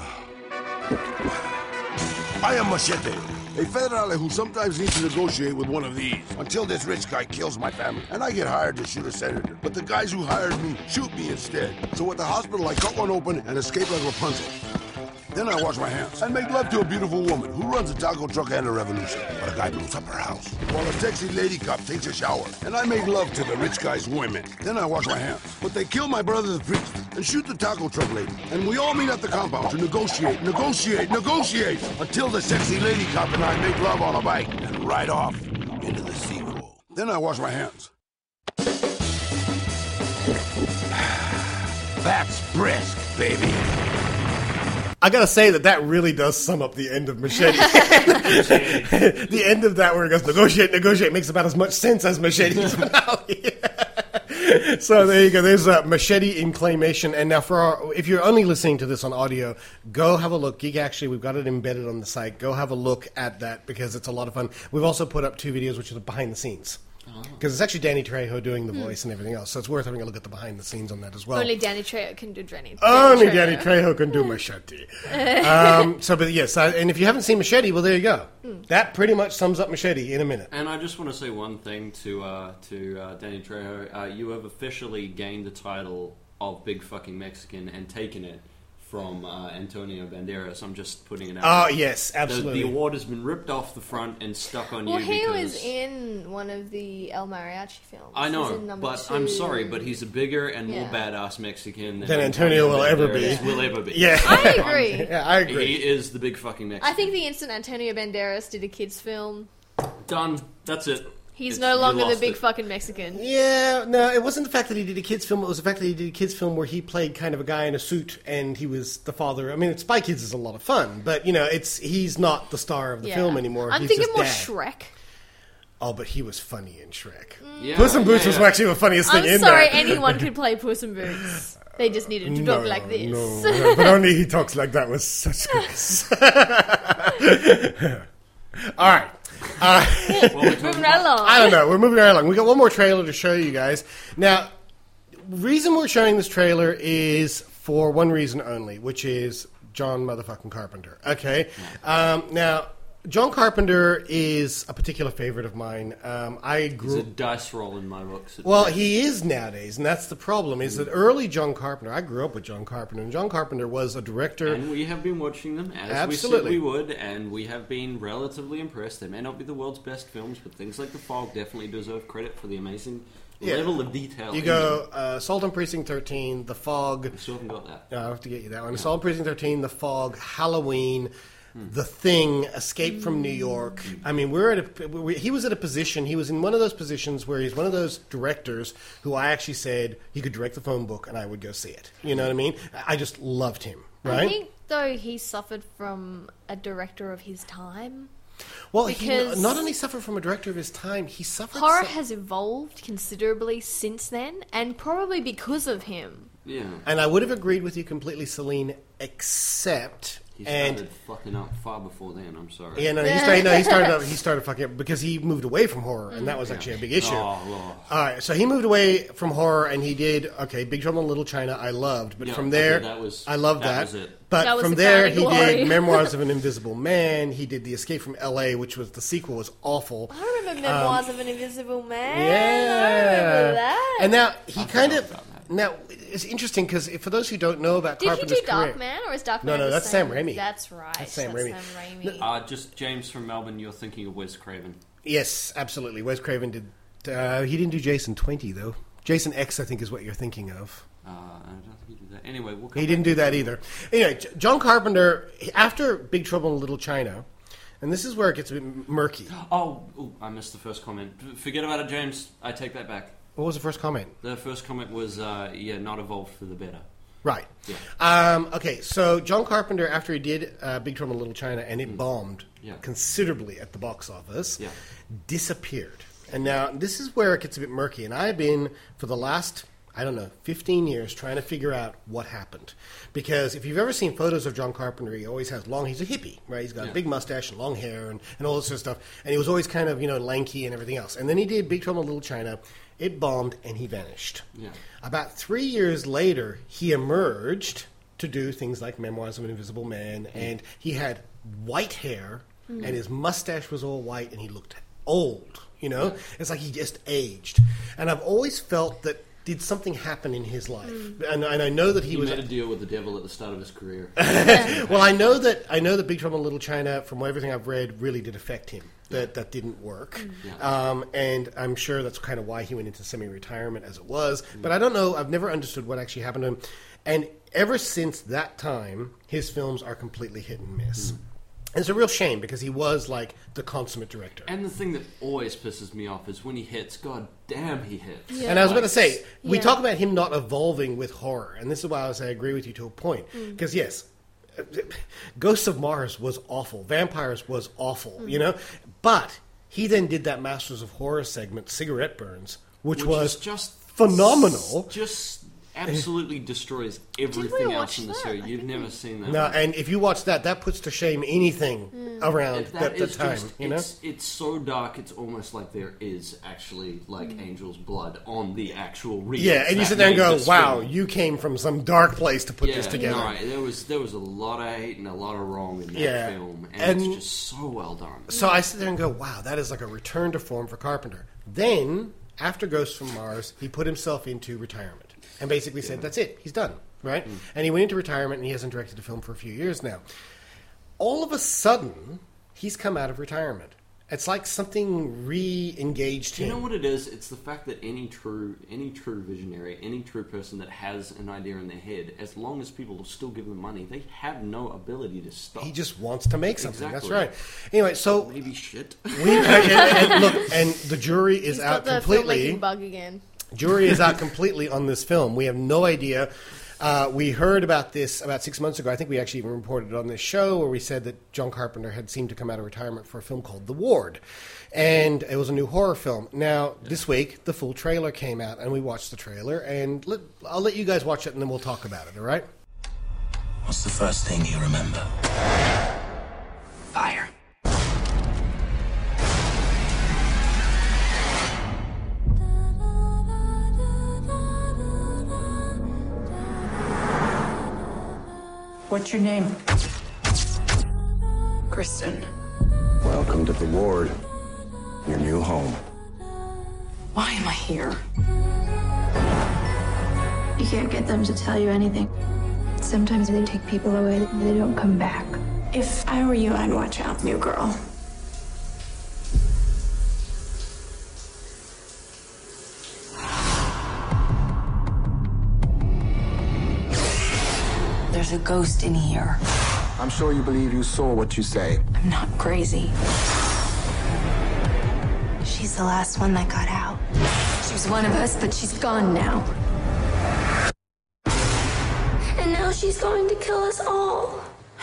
I am Machete, a federale who sometimes needs to negotiate with one of these until this rich guy kills my family, and I get hired to shoot a senator. But the guys who hired me shoot me instead. So at the hospital, I cut one open and escape like Rapunzel. Then I wash my hands and make love to a beautiful woman who runs a taco truck and a revolution. But a guy blows up her house while a sexy lady cop takes a shower. And I make love to the rich guy's women. Then I wash my hands. But they kill my brother the priest and shoot the taco truck lady. And we all meet at the compound to negotiate until the sexy lady cop and I make love on a bike and ride off into the sequel. Then I wash my hands. That's Brisk, baby. I gotta say that really does sum up the end of Machete. The end of that where it goes, negotiate, makes about as much sense as Machete's finale. So there you go. There's Machete in claymation. And now if you're only listening to this on audio, go have a look. Geek Actually, we've got it embedded on the site. Go have a look at that because it's a lot of fun. We've also put up 2 videos which are behind the scenes. Because it's actually Danny Trejo doing the voice and everything else. So it's worth having a look at the behind the scenes on that as well. Only Danny Trejo can do Danny. Only Danny Trejo can do Machete. But yes, and if you haven't seen Machete, well, there you go. That pretty much sums up Machete in a minute. And I just want to say one thing to Danny Trejo. You have officially gained the title of Big Fucking Mexican and taken it from Antonio Banderas. I'm just putting it out. Oh, yes, absolutely. The award has been ripped off the front and stuck on Well, you he because... was in one of the El Mariachi films. I know, He's in number but 2. I'm sorry, but he's a bigger and more Yeah. badass Mexican Than Antonio will ever be. Will ever be. Yeah. I agree. Yeah, I agree. He is the big fucking Mexican. I think the instant Antonio Banderas did a kids film, Done. That's it. he's It's- no you longer the lost big it. fucking Mexican. Yeah, no, it wasn't the fact that he did a kids film. It was the fact that he did a kids film where he played kind of a guy in a suit and he was the father. I mean, Spy Kids is a lot of fun, but he's not the star of the Yeah. film anymore. I'm He's thinking just more dad. Shrek. Oh, but he was funny in Shrek. Yeah, Puss in Boots was actually the funniest thing I'm in sorry, there. anyone could play Puss in Boots. They just needed to talk like this. No, but only he talks like that with such goodness. All right. Moving right along. I don't know. We're moving right along. We got one more trailer to show you guys. Now, the reason we're showing this trailer is for one reason only, which is John motherfucking Carpenter. Okay? Now, John Carpenter is a particular favorite of mine. He's a dice roll in my books. Well, he is nowadays, and that's the problem, is that early John Carpenter, I grew up with John Carpenter, and John Carpenter was a director. And we have been watching them, as Absolutely. we said we would, and we have been relatively impressed. They may not be the world's best films, but things like The Fog definitely deserve credit for the amazing level of detail. You go Assault on Precinct 13, The Fog. I still haven't got that. No, I have to get you that one. Assault on Precinct 13, The Fog, Halloween, The Thing, Escape from New York. I mean, he was at a position, he was in one of those positions where he's one of those directors who I actually said he could direct the phone book and I would go see it. You know what I mean? I just loved him, right? I think, though, he suffered from a director of his time. Well, he not only suffered from a director of his time, he suffered... Horror has evolved considerably since then, and probably because of him. Yeah. And I would have agreed with you completely, Celine, except... He started fucking up far before then. I'm sorry. Yeah, no, he started fucking up because he moved away from horror, and that was actually a big issue. All right, so he moved away from horror, and he did Big Trouble in Little China. I loved, but from there, I loved that. But from there, he did Memoirs of an Invisible Man. He did The Escape from L.A., which was the sequel was awful. I remember Memoirs of an Invisible Man. Yeah, I remember that. And now he kind of. Now, it's interesting because for those who don't know about Carpenter's Did he do career... Darkman, or is Darkman No, that's Sam same? Raimi. That's right. That's Sam Raimi. Just James from Melbourne, you're thinking of Wes Craven. Yes, absolutely. Wes Craven did... he didn't do Jason 20, though. Jason X, I think, is what you're thinking of. I don't think he did that. Anyway, he didn't do that either. Anyway, John Carpenter, after Big Trouble in Little China... And this is where it gets a bit murky. Oh, I missed the first comment. Forget about it, James. I take that back. What was the first comment? The first comment was, not evolved for the better. Right. Yeah. Okay, so John Carpenter, after he did Big Trouble in Little China, and it bombed considerably at the box office, disappeared. And now, this is where it gets a bit murky. And I've been, for the last... 15 years trying to figure out what happened. Because if you've ever seen photos of John Carpenter, he always has he's a hippie, right? He's got a big mustache and long hair and all this sort of stuff. And he was always kind of, lanky and everything else. And then he did Big Trouble in Little China. It bombed and he vanished. Yeah. About 3 years later, he emerged to do things like Memoirs of an Invisible Man. And he had white hair and his mustache was all white and he looked old, It's like he just aged. And I've always felt that did something happen in his life? And I know that he made a deal with the devil at the start of his career. Well, I know that Big Trouble in Little China, from everything I've read, really did affect him. That didn't work. And I'm sure that's kind of why he went into semi-retirement as it was. But I don't know. I've never understood what actually happened to him. And ever since that time, his films are completely hit and miss. And it's a real shame because he was like the consummate director. And the thing that always pisses me off is when he hits, god damn he hits. Yeah. And I was going to say, we talk about him not evolving with horror. And this is why I agree with you to a point. Because yes, Ghosts of Mars was awful. Vampires was awful, But he then did that Masters of Horror segment, Cigarette Burns, which was just phenomenal. Just absolutely destroys everything else in the series. You've never seen that. No, and if you watch that puts to shame anything around that time. It's so dark. It's almost like there is actually angel's blood on the actual reels. Yeah, and you sit there and go, "Wow, you came from some dark place to put this together." No, there was a lot of hate and a lot of wrong in that film, and it's just so well done. So I sit there and go, "Wow, that is like a return to form for Carpenter." Then, after Ghosts from Mars, he put himself into retirement. And basically said, that's it, he's done, right? And he went into retirement and he hasn't directed a film for a few years now. All of a sudden, he's come out of retirement. It's like something re-engaged him. You know what it is? It's the fact that any true visionary, any true person that has an idea in their head, as long as people still give them money, they have no ability to stop. He just wants to make something. Exactly. That's right. Anyway, so maybe shit. And the jury is out completely. Filmmaking bug again. Jury is out completely on this film. We have no idea. We heard about this about 6 months ago. I think we actually even reported it on this show where we said that John Carpenter had seemed to come out of retirement for a film called The Ward. And it was a new horror film. Now, this week, the full trailer came out, and we watched the trailer. And I'll let you guys watch it, and then we'll talk about it, all right? What's the first thing you remember? Fire. What's your name? Kristen. Welcome to the ward. Your new home. Why am I here? You can't get them to tell you anything. Sometimes they take people away and they don't come back. If I were you, I'd watch out, new girl. There's a ghost in here. I'm sure you believe you saw what you say. I'm not crazy. She's the last one that got out. She was one of us, but she's gone now. And now she's going to kill us all.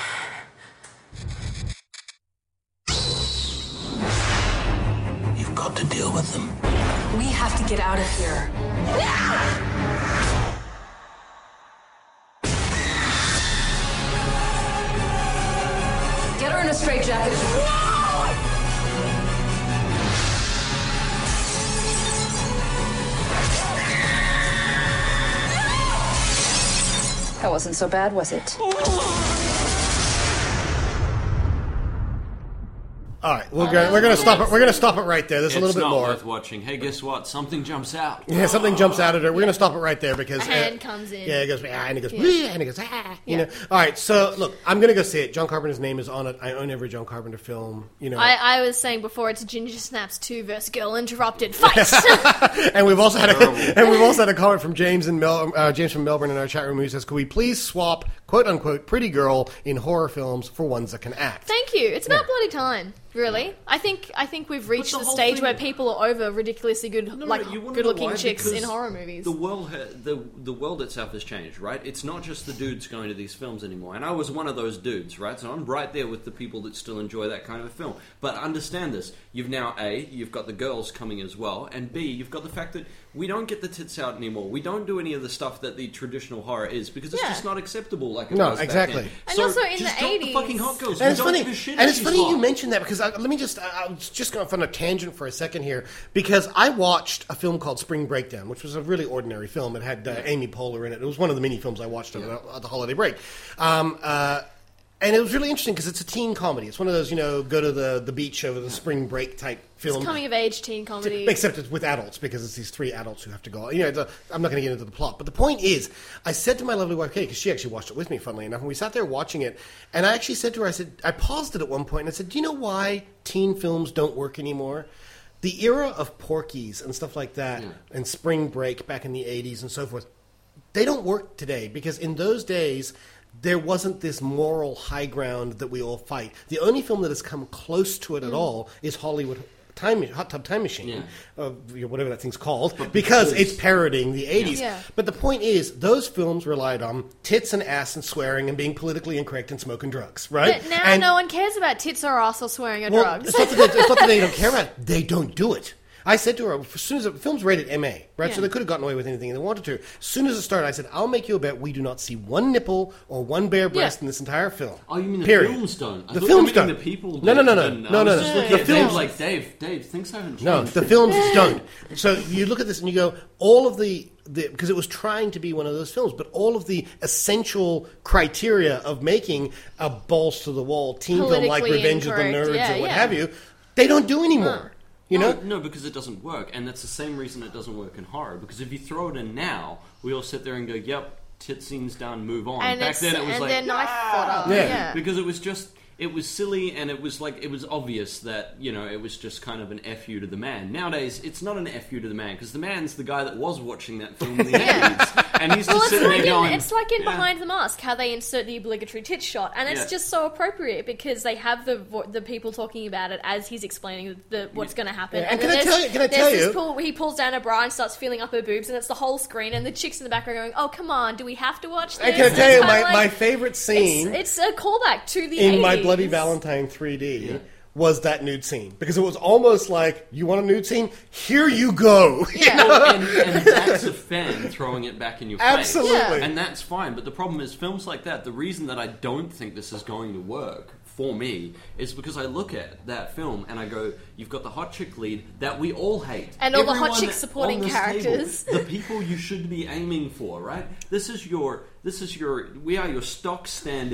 You've got to deal with them. We have to get out of here. Get her in a straitjacket. That wasn't so bad, was it? All right, we're gonna stop it. We're gonna stop it right there. There's a little bit more. It's not worth watching. Hey, guess what? Something jumps out. Yeah, something jumps out at her. We're gonna stop it right there because A hand comes in. Yeah, it goes and it goes and it goes You know. All right, so look, I'm gonna go see it. John Carpenter's name is on it. I own every John Carpenter film. You know. I was saying before, it's Ginger Snaps 2 versus Girl Interrupted. Fight! And we've also had a comment from James from Melbourne in our chat room who says, "Could we please swap quote unquote pretty girl in horror films for ones that can act?" Thank you. It's about bloody time. Really, I think we've reached the stage where people are over ridiculously good-looking chicks in horror movies. The world itself has changed, right? It's not just the dudes going to these films anymore. And I was one of those dudes, right? So I'm right there with the people that still enjoy that kind of a film. But understand this: you've got the girls coming as well, and B, you've got the fact that we don't get the tits out anymore. We don't do any of the stuff that the traditional horror is because it's just not acceptable. Like it was exactly. Back then. And so also in just the drop 80s, the fucking hot girls. And it's funny. And it's funny you mentioned that because I was just going off on a tangent for a second here because I watched a film called Spring Breakdown, which was a really ordinary film. It had Amy Poehler in it. It was one of the mini films I watched at the holiday break. And it was really interesting because it's a teen comedy. It's one of those, go to the beach over the spring break type film. It's coming of age teen comedy. Except it's with adults because it's these three adults who have to go. I'm not going to get into the plot. But the point is, I said to my lovely wife, Kate, because she actually watched it with me, funnily enough, and we sat there watching it. And I actually said to her, I paused it at one point and I said, do you know why teen films don't work anymore? The era of Porky's and stuff like that and Spring Break back in the 80s and so forth, they don't work today because in those days there wasn't this moral high ground that we all fight. The only film that has come close to it at all is Hollywood Hot Tub Time Machine, whatever that thing's called, because it's parodying the 80s. Yeah. But the point is, those films relied on tits and ass and swearing and being politically incorrect and smoking drugs, right? But now no one cares about tits or ass or swearing or drugs. It's not that they don't care about it. They don't do it. I said to her, as soon as the film's rated MA, right? So they could have gotten away with anything they wanted to. As soon as it started, I said, I'll make you a bet we do not see one nipple or one bare breast in this entire film. Oh, you mean the Period. films don't? The films don't. The people No. The films like Dave, things haven't changed. No, the films don't. So you look at this and you go, all of the because it was trying to be one of those films, but all of the essential criteria of making a balls to the wall teen film like Revenge of the Nerds or what have you, they don't do anymore. No, because it doesn't work, and that's the same reason it doesn't work in horror. Because if you throw it in now, we all sit there and go, "Yep, tit scene's done, move on." And back then, it was like knife fodder. Because it was silly, and it was obvious that it was just kind of an fu to the man. Nowadays, it's not an fu to the man because the man's the guy that was watching that film in the 80s, and he's just sitting there going. It's like in Behind the Mask, how they insert the obligatory tit shot, and it's just so appropriate because they have the people talking about it as he's explaining what's going to happen. And can I tell you? He pulls down her bra and starts feeling up her boobs, and it's the whole screen, and the chicks in the background going, "Oh, come on, do we have to watch this?" And can I tell you my favorite scene? It's a callback to the 80s. In My Bloody Valentine 3D was that nude scene because it was almost like, you want a nude scene? Here you go. And that's a fan throwing it back in your face. Absolutely. And that's fine. But the problem is films like that, the reason that I don't think this is going to work for me is because I look at that film and I go, you've got the hot chick lead that we all hate. And all the hot chick supporting characters. The people you should be aiming for, right? We are your stock standard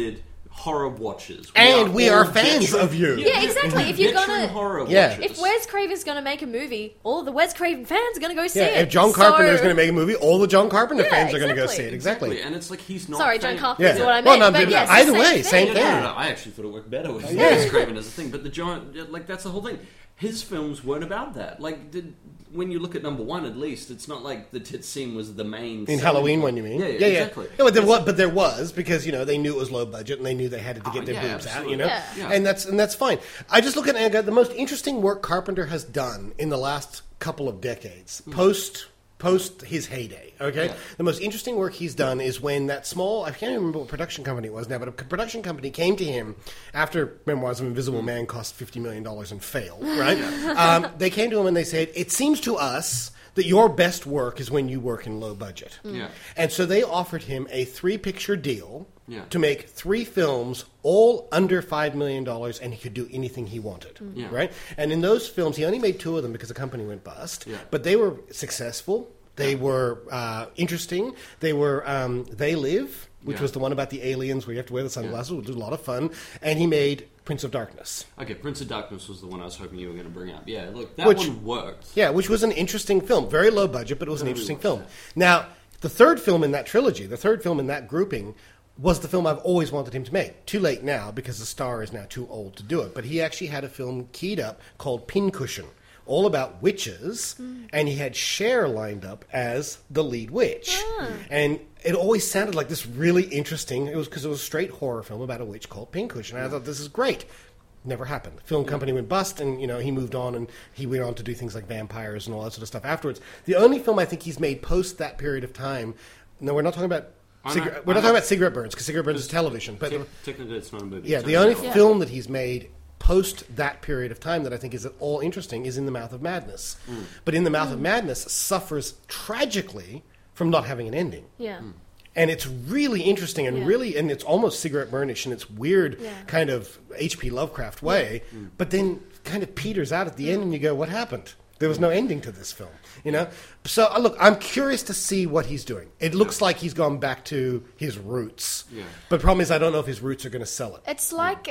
horror watchers. And we are all fans veteran- of you. Yeah, exactly. If you're veteran gonna, horror Yeah. watchers. if Wes Craven's gonna make a movie, all the Wes Craven fans are gonna go see Yeah, it. if John Carpenter is So- going to make a movie, all the John Carpenter Yeah, fans are going to go exactly. see it. Exactly. And it's like he's not. Sorry, John famous. Carpenter is Yeah. what I Well, meant. no, but but yes, either the way, same No, thing. no, no, I actually thought it worked better with Yeah. Wes Craven as a thing, but the giant, like that's the whole thing. His films weren't about that. Like, when you look at number one, at least it's not like the tit scene was the main. In Halloween one, you mean? Yeah, exactly. Yeah, but there was because they knew it was low budget and they knew they had to get their boobs out. absolutely. Yeah. And that's fine. I just look at it and I go, the most interesting work Carpenter has done in the last couple of decades, post his heyday. Okay, Yeah. the most interesting work he's done is when that small, I can't even remember what production company it was now, but a production company came to him after Memoirs of Invisible Man cost $50 million and failed. Right? They came to him and they said, "It seems to us that your best work is when you work in low budget." Yeah. And so they offered him a 3-picture deal Yeah. to make 3 films, all under $5 million, and he could do anything he wanted. Yeah. Right? And in those films, he only made 2 of them because the company went bust. Yeah. But they were successful. They were interesting. They were They Live, which Yeah. was the one about the aliens where you have to wear the sunglasses, which was a lot of fun. And he made Prince of Darkness. Okay, Prince of Darkness was the one I was hoping you were going to bring up. Yeah, look, that Which- one worked. Yeah, which was an interesting film. Very low budget, but it was an Totally interesting watched film. that. Now, the third film in that trilogy, the third film in that grouping, was the film I've always wanted him to make. Too late now, because the star is now too old to do it. But he actually had a film keyed up called Pincushion, all about witches, and he had Cher lined up as the lead witch. And it always sounded like this really interesting, it was because it was a straight horror film about a witch called Pincushion. And I thought, this is great. Never happened. The film company went bust, and he moved on, and he went on to do things like vampires and all that sort of stuff afterwards. The only film I think he's made post that period of time. No, we're not talking about. We're not talking about Cigarette Burns because Cigarette Burns is television. But Technically, it's not a movie. yeah, It's the a only film. film that he's made post that period of time that I think is at all interesting is In the Mouth of Madness. But In the Mouth of Madness suffers tragically from not having an ending. Yeah. And it's really interesting and and it's almost Cigarette Burnish in its weird kind of H.P. Lovecraft way, but then kind of peters out at the end and you go, what happened? There was no ending to this film, So, look, I'm curious to see what he's doing. It looks like he's gone back to his roots. Yeah. But the problem is I don't know if his roots are going to sell it. It's like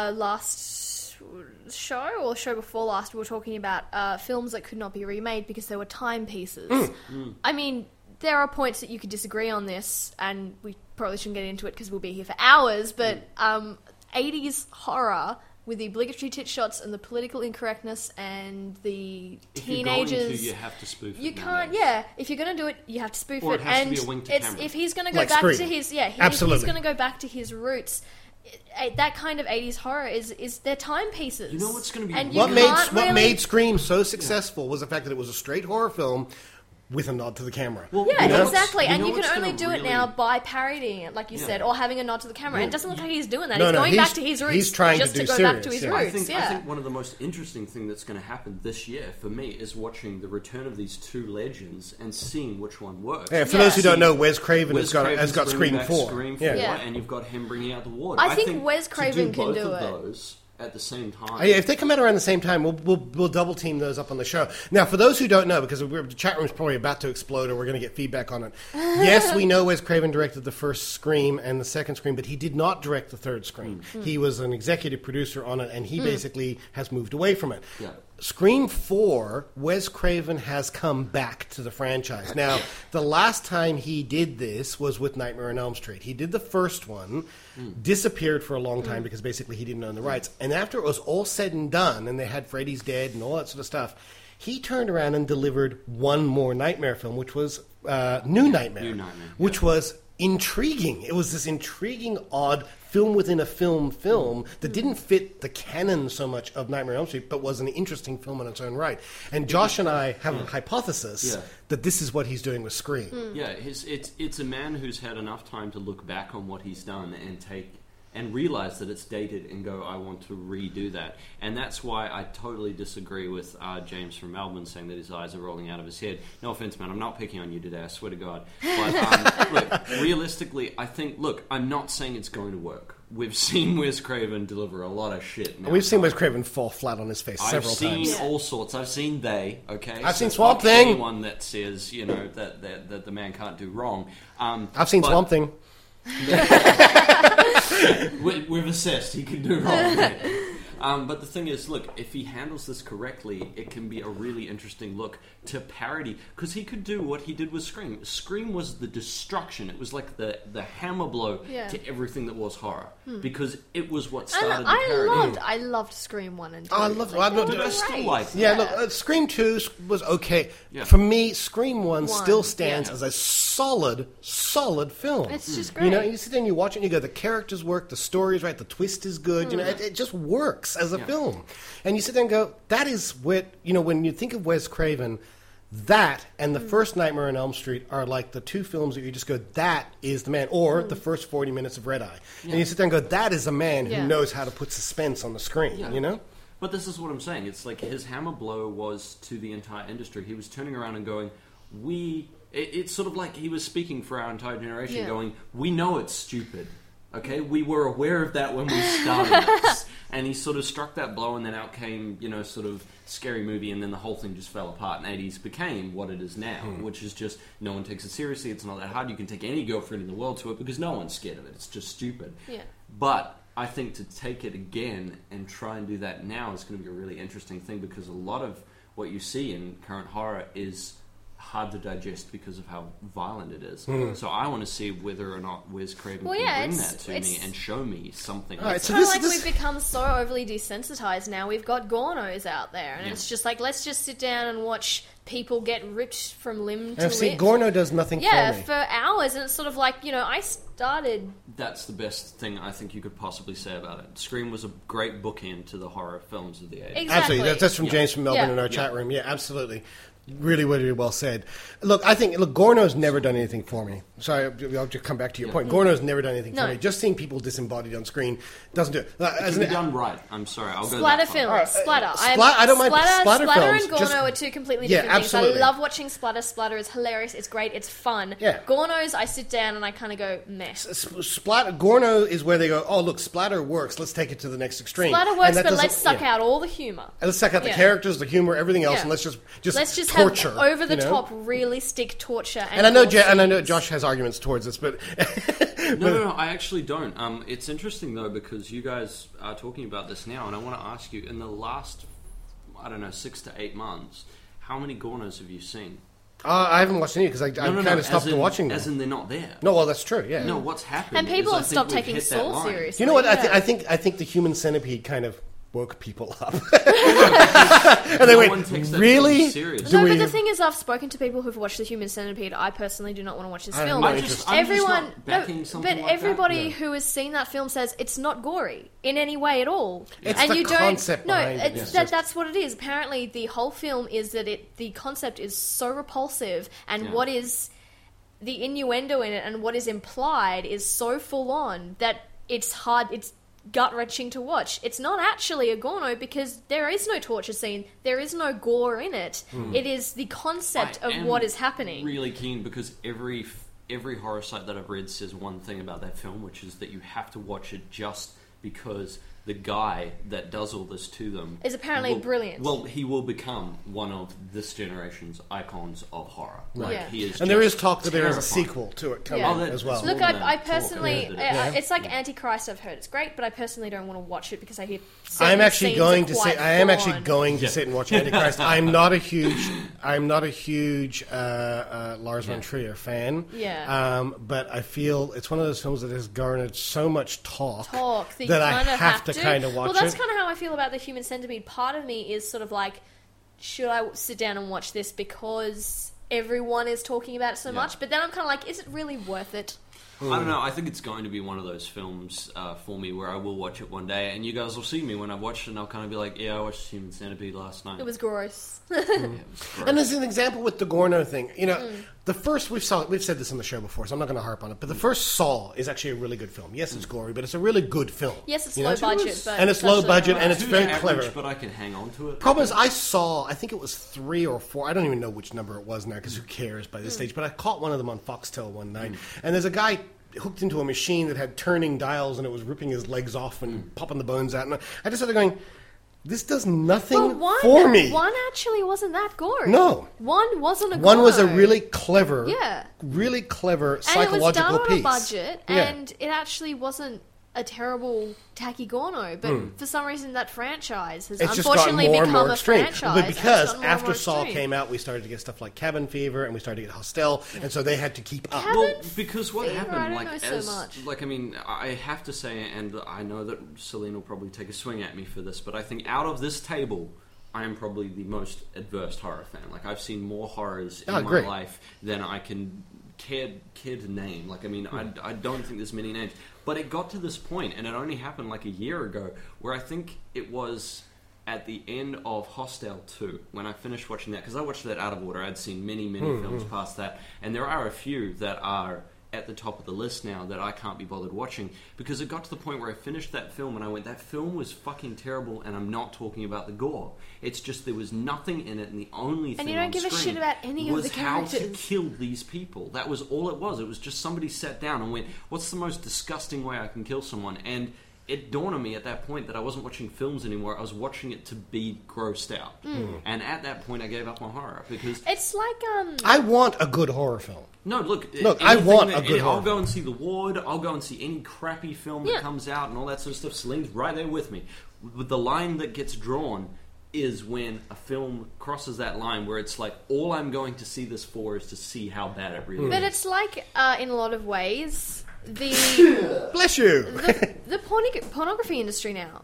last show or show before last, we were talking about films that could not be remade because they were timepieces. I mean, there are points that you could disagree on this, and we probably shouldn't get into it because we'll be here for hours, but 80s horror with the obligatory tit shots and the political incorrectness and the If you're teenagers. going to, you have to spoof it. You now. can't, yeah. If you're going to do it, you have to spoof Or it. it has to and be a wink to it's camera. if he's going to go Like back Scream. to his, if he's Absolutely. going to go back to his roots. That kind of 80s horror is their timepieces. You know what's going to be and you What can't made really- made Scream so successful was the fact that it was a straight horror film with a nod to the camera. Well, Yeah, you know exactly. what's- And you know can what's only gonna do it really- now by parodying it, like you Yeah. said, or having a nod to the camera. No. And it doesn't look like he's doing that. No, He's no, going he's- back to his roots he's trying to just do go back to serious, his yeah. roots. I think one of the most interesting thing that's going to happen this year for me is watching the return of these two legends and seeing which one works. Yeah, for those who don't know, Wes Craven Wes has got Craven's Scream bringing back 4. Scream 4, Yeah. and you've got him bringing out the ward. I think Wes Craven to can both do of it. those at the same time. Yeah, if they come out around the same time, we'll double team those up on the show. Now, for those who don't know, because the chat room's probably about to explode, or we're going to get feedback on it. Yes, we know Wes Craven directed the first Scream and the second Scream, but he did not direct the third Scream. He was an executive producer on it, and he basically has moved away from it. Yeah. Scream 4, Wes Craven has come back to the franchise. Now, the last time he did this was with Nightmare on Elm Street. He did the first one, disappeared for a long time because basically he didn't own the rights. And after it was all said and done, and they had Freddy's Dead and all that sort of stuff, he turned around and delivered one more Nightmare film, which was New Nightmare, which was intriguing. It was this intriguing, odd film within a film that didn't fit the canon so much of Nightmare on Elm Street, but was an interesting film in its own right. And Josh and I have a hypothesis that this is what he's doing with Scream. Yeah, it's a man who's had enough time to look back on what he's done and realize that it's dated and go, I want to redo that. And that's why I totally disagree with James from Melbourne saying that his eyes are rolling out of his head. No offense, man, I'm not picking on you today, I swear to God. But look, realistically, I think, I'm not saying it's going to work. We've seen Wes Craven deliver a lot of shit. We've seen Wes Craven fall flat on his face several times. I've seen all sorts. I've seen okay? I've seen Swamp Thing. Anyone that says, that the man can't do wrong. I've seen Swamp Thing. We've assessed he can do wrong. But the thing is, look, if he handles this correctly, it can be a really interesting look to parody. Because he could do what he did with Scream. Scream was the destruction. It was like the hammer blow to everything that was horror. Because it was what started the parody. I loved Scream 1 and 2. I love I still like Yeah, look, Scream 2 was okay. Yeah. For me, Scream 1 still stands as a solid film. It's just great. You know, you sit there and you watch it and you go, the characters work, the story is right, the twist is good. You know, it just works as a film. And you sit there and go, that is what, you know, when you think of Wes Craven, that and the first Nightmare on Elm Street are like the two films that you just go, that is the man. Or the first 40 minutes of Red Eye. And you sit there and go, that is a man who knows how to put suspense on the screen, you know? But this is what I'm saying. It's like his hammer blow was to the entire industry. He was turning around and going, it's sort of like he was speaking for our entire generation, going, we know it's stupid. Okay, we were aware of that when we started this. And he sort of struck that blow, and then out came, you know, sort of Scary Movie, and then the whole thing just fell apart. And 80s became what it is now, which is just no one takes it seriously. It's not that hard. You can take any girlfriend in the world to it because no one's scared of it. It's just stupid. Yeah. But I think to take it again and try and do that now is going to be a really interesting thing, because a lot of what you see in current horror is hard to digest because of how violent it is. So I want to see whether or not Wes Craven can bring that to me and show me something. Right, like so that. we've become so overly desensitized now. We've got Gornos out there, and it's just like, let's just sit down and watch people get ripped from limb to limb. Gorno does nothing for me. Yeah, for hours, and it's sort of like, you know, I started... That's the best thing I think you could possibly say about it. Scream was a great bookend to the horror films of the 80s. Exactly. Absolutely. That's from James from Melbourne in our chat room. Yeah, absolutely. Really, really well said. Look, Gorno's never done anything for me. Sorry, I'll just come back to your point. Gorno's never done anything for me. Just seeing people disembodied on screen doesn't do it. It can be done right. I'm sorry. I'll Splatter go films. Splatter. I don't mind splatter films. Splatter and Gorno are two completely different things. I love watching Splatter. Splatter is hilarious. It's great. It's fun. Yeah. Gorno's, I sit down and I kind of go, meh. Splatter. Gorno is where they go, oh, look, Splatter works. Let's take it to the next extreme. Splatter works, but let's suck out all the humor. And let's suck out the characters, the humor, everything else, and let's just torture. Have over the top, realistic torture. And I know Josh has arguments towards this, but no, I actually don't. It's interesting though, because you guys are talking about this now, and I want to ask you: in the last, 6 to 8 months, how many Gornos have you seen? I haven't watched any because I kind of stopped watching them. As in, they're not there. No, well, that's true. Yeah. No, what's happened? And people have stopped taking Saw seriously. You know what? I think the Human Centipede kind of woke people up. And they went, really? No, but the thing is, I've spoken to people who've watched The Human Centipede. I personally do not want to watch this film. Everybody who has seen that film says it's not gory in any way at all. It's and the concept behind it. That's what it is. Apparently, the whole film is that the concept is so repulsive, and what is the innuendo in it and what is implied is so full on that it's hard. It's gut-wrenching to watch. It's not actually a Gorno because there is no torture scene. There is no gore in it. It is the concept of what is happening. Really keen because every horror site that I've read says one thing about that film, which is that you have to watch it just because the guy that does all this to them is apparently brilliant. Well, he will become one of this generation's icons of horror. Right. Like, he is and there is talk that there is a sequel to it coming as well. Look, I personally, it's like Antichrist. I've heard it's great, but I personally don't want to watch it because I hear. I am actually going to sit and watch Antichrist. I'm not a huge Lars von Trier fan. Yeah. But I feel it's one of those films that has garnered so much talk that I have to kind of watch it. Well, that's kind of how I feel about The Human Centipede. Part of me is sort of like, should I sit down and watch this because everyone is talking about it so much? But then I'm kind of like, is it really worth it? I don't know. I think it's going to be one of those films for me where I will watch it one day, and you guys will see me when I've watched it, and I'll kind of be like, yeah, I watched Human Centipede last night. It was gross. It was gross. And there's an example with the Gorno thing. You know, the first, we've said this on the show before, so I'm not going to harp on it, but the first Saw is actually a really good film. Yes, it's gory, but it's a really good film. Yes, it's low budget. And it's low budget, and it's very clever. But I can hang on to it. Problem is, I think it was 3 or 4, I don't even know which number it was now, because who cares by this stage, but I caught one of them on Foxtel one night, and there's a guy hooked into a machine that had turning dials and it was ripping his legs off and popping the bones out. And I just started going, This does nothing But for me. One actually wasn't that gory. No. One wasn't a gory. One was a really clever, Yeah. really clever And psychological it was done on piece. a budget, Yeah. and it actually wasn't a terrible tacky Gorno, but for some reason that franchise has It's just gotten unfortunately more and become more a extreme. franchise. But and it's because gotten more and after more Saw extreme. came out, we started to get stuff like Cabin Fever, and we started to get Hostel, and so they had to keep up. Well, because what Fever, I happened, don't like, know so much. like, I mean, I have to say, and I know that Celine will probably take a swing at me for this, but I think out of this table, I am probably the most adverse horror fan. Like, I've seen more horrors in my great. life than I can care to name. Like, I mean, I don't think there's many names. But it got to this point, and it only happened like a year ago, where I think it was at the end of Hostel 2, when I finished watching that, because I watched that out of order. I'd seen many films past that, and there are a few that are at the top of the list now that I can't be bothered watching, because it got to the point where I finished that film and I went, that film was fucking terrible, and I'm not talking about the gore. It's just there was nothing in it, and the only thing you don't on give a screen shit about any of was the how to characters. kill these people. That was all it was. It was just somebody sat down and went, what's the most disgusting way I can kill someone? And it dawned on me at that point that I wasn't watching films anymore. I was watching it to be grossed out. And at that point I gave up on horror, because It's like I want a good horror film. no, look, I anything want a good I'll horror go and see The Ward. I'll go and see any crappy film that Yeah. comes out and all that sort of stuff. Celine's right there with me. But the line that gets drawn is when a film crosses that line where it's like, all I'm going to see this for is to see how bad it really But is. it's like, in a lot of ways, the Bless you. the pornography industry now.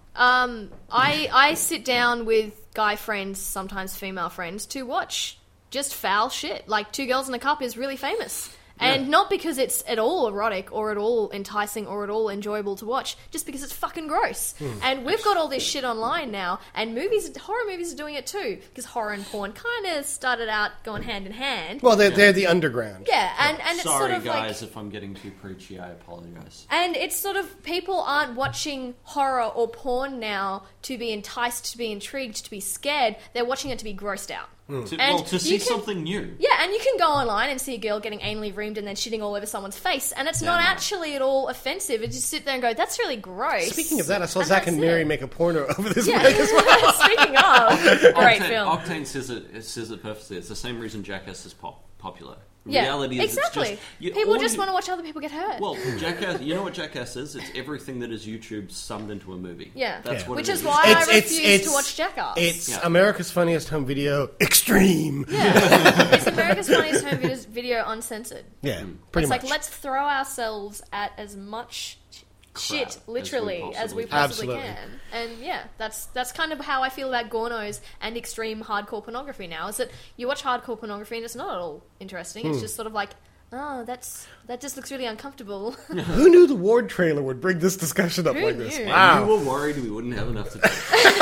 I sit down with guy friends, sometimes female friends, to watch just foul shit. Like Two Girls in a Cup is really famous. And not because it's at all erotic or at all enticing or at all enjoyable to watch, just because it's fucking gross. And we've got all this shit online now, and horror movies are doing it too, because horror and porn kind of started out going hand in hand. Well, they're the underground. Yeah, and it's Sorry, sort of guys, like... if I'm getting too preachy, I apologize. And it's sort of, people aren't watching horror or porn now to be enticed, to be intrigued, to be scared. They're watching it to be grossed out. To see something new. Yeah, and you can go online and see a girl getting anally reamed and then shitting all over someone's face, and it's not actually at all offensive. It's just sit there and go, that's really gross. Speaking of that, I saw And Zach that's and Mary it. make a porno over this Yeah. mic as well. Speaking of, great film. Octane says it perfectly. It's the same reason Jackass is popular. Yeah, Reality is exactly. It's just, People all just you- want to watch other people get hurt. Well, Jackass. You know what Jackass is? It's everything that is YouTube summed into a movie. Yeah. That's what Which it is why I refuse it's- to watch Jackass. It's America's Funniest Home Video Extreme. It's America's Funniest Home Video uncensored. Yeah, pretty It's much. like, let's throw ourselves at as much shit, literally, as we possibly possibly can. And yeah, that's kind of how I feel about Gornos and extreme hardcore pornography now, is that you watch hardcore pornography and it's not at all interesting. It's just sort of like, oh, that just looks really uncomfortable. Who knew the Ward trailer would bring this discussion up Who like this? knew? Wow. We were worried we wouldn't have enough to do.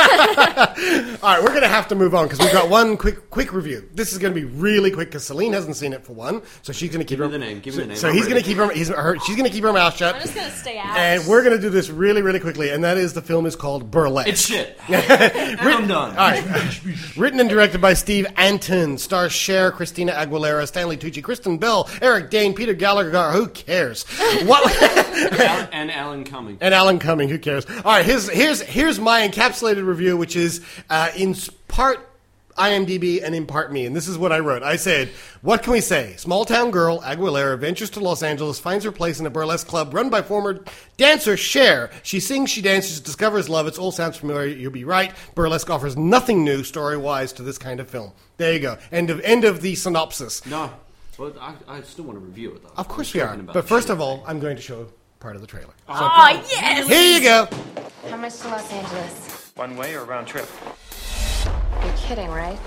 All right, we're going to have to move on because we've got one quick review. This is going to be really quick because Celine hasn't seen it for one, so she's going to keep Give me the name. Give me the name. So I'm he's going ready. to keep she's going to keep her mouth shut. I'm just going to stay out. And we're going to do this really, really quickly, and that is the film is called Burlesque. It's shit. And I'm done. All right. Written and directed by Steve Anton. Stars Cher, Christina Aguilera, Stanley Tucci, Kristen Bell, Eric Dane, Peter Gallagher. Who cares? What? And Alan Cumming. And Alan Cumming. Who cares? All right. Here's my encapsulated review, which is in part IMDb and in part me. And this is what I wrote. I said, what can we say? Small town girl, Aguilera, ventures to Los Angeles, finds her place in a burlesque club run by former dancer Cher. She sings, she dances, discovers love. It all sounds familiar. You'll be right. Burlesque offers nothing new story-wise to this kind of film. There you go. End of the synopsis. No. Well, I still want to review it, though. Of course we are. But first of all, I'm going to show part of the trailer. Oh, yes! Here you go. How much to Los Angeles? One way or round trip? You're kidding, right?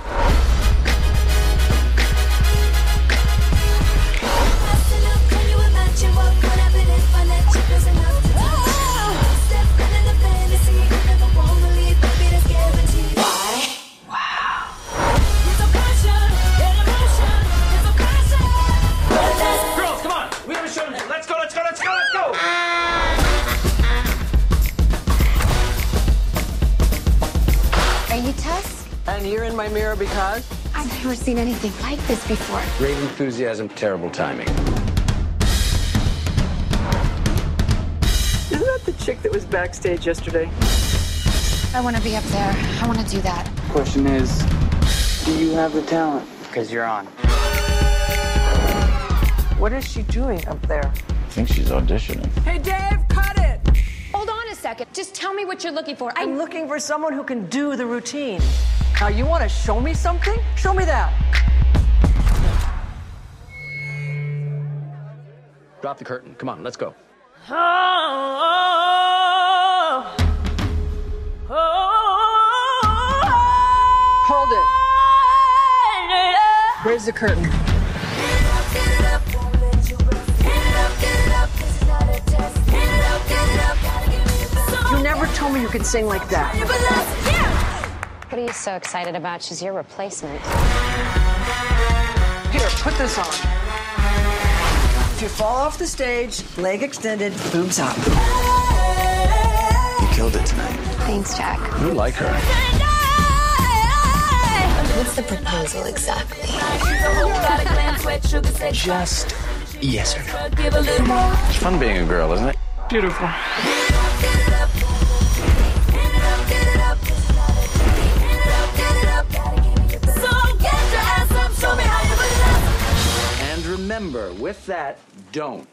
Girls, come on! We haven't shown you. Let's go, let's go, let's go, let's go! Are you Tusk? And you're in my mirror because? I've never seen anything like this before. Great enthusiasm, terrible timing. Isn't that the chick that was backstage yesterday? I want to be up there. I want to do that. Question is, do you have the talent? Because you're on. What is she doing up there? I think she's auditioning. Hey, Dave, cut it! Hold on a second. Just tell me what you're looking for. I'm looking for someone who can do the routine. Now, you want to show me something? Show me that. Drop the curtain. Come on, let's go. Hold it. Raise the curtain. You never told me you could sing like that. What are you so excited about? She's your replacement. Here, put this on. If you fall off the stage, leg extended, boobs up. You killed it tonight. Thanks, Jack. You like her. What's the proposal exactly? Just yes or no. It's fun being a girl, isn't it? Beautiful. And remember, with that, don't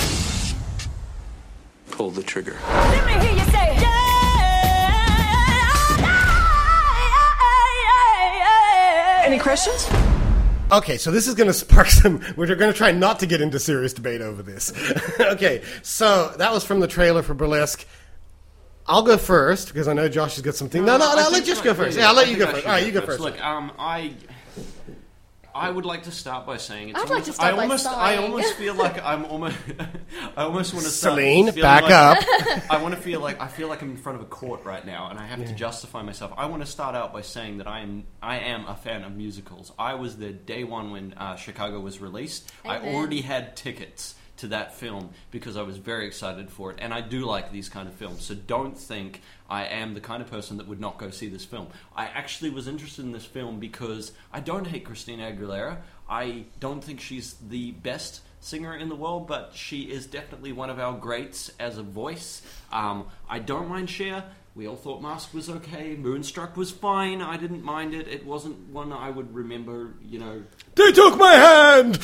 pull the trigger. Let me hear you say, Any questions? Okay, so this is going to spark some... We're going to try not to get into serious debate over this. Okay, so that was from the trailer for Burlesque. I'll go first, because I know Josh has got something... No, let Josh go first. Yeah, I'll let you go first. All right, you go first. Look, I would like to start by saying it's I'd like to start by sighing. I almost feel like I almost want to start Celine, feeling back like, up. I feel like I'm in front of a court right now, and I have to justify myself. I want to start out by saying that I am a fan of musicals. I was there day one when Chicago was released. Amen. I already had tickets to that film because I was very excited for it, and I do like these kind of films, so don't think I am the kind of person that would not go see this film. I actually was interested in this film because I don't hate Christina Aguilera. I don't think she's the best singer in the world, but she is definitely one of our greats as a voice. I don't mind Cher. We all thought Mask was okay. Moonstruck was fine. I didn't mind it. It wasn't one I would remember, They took my hand!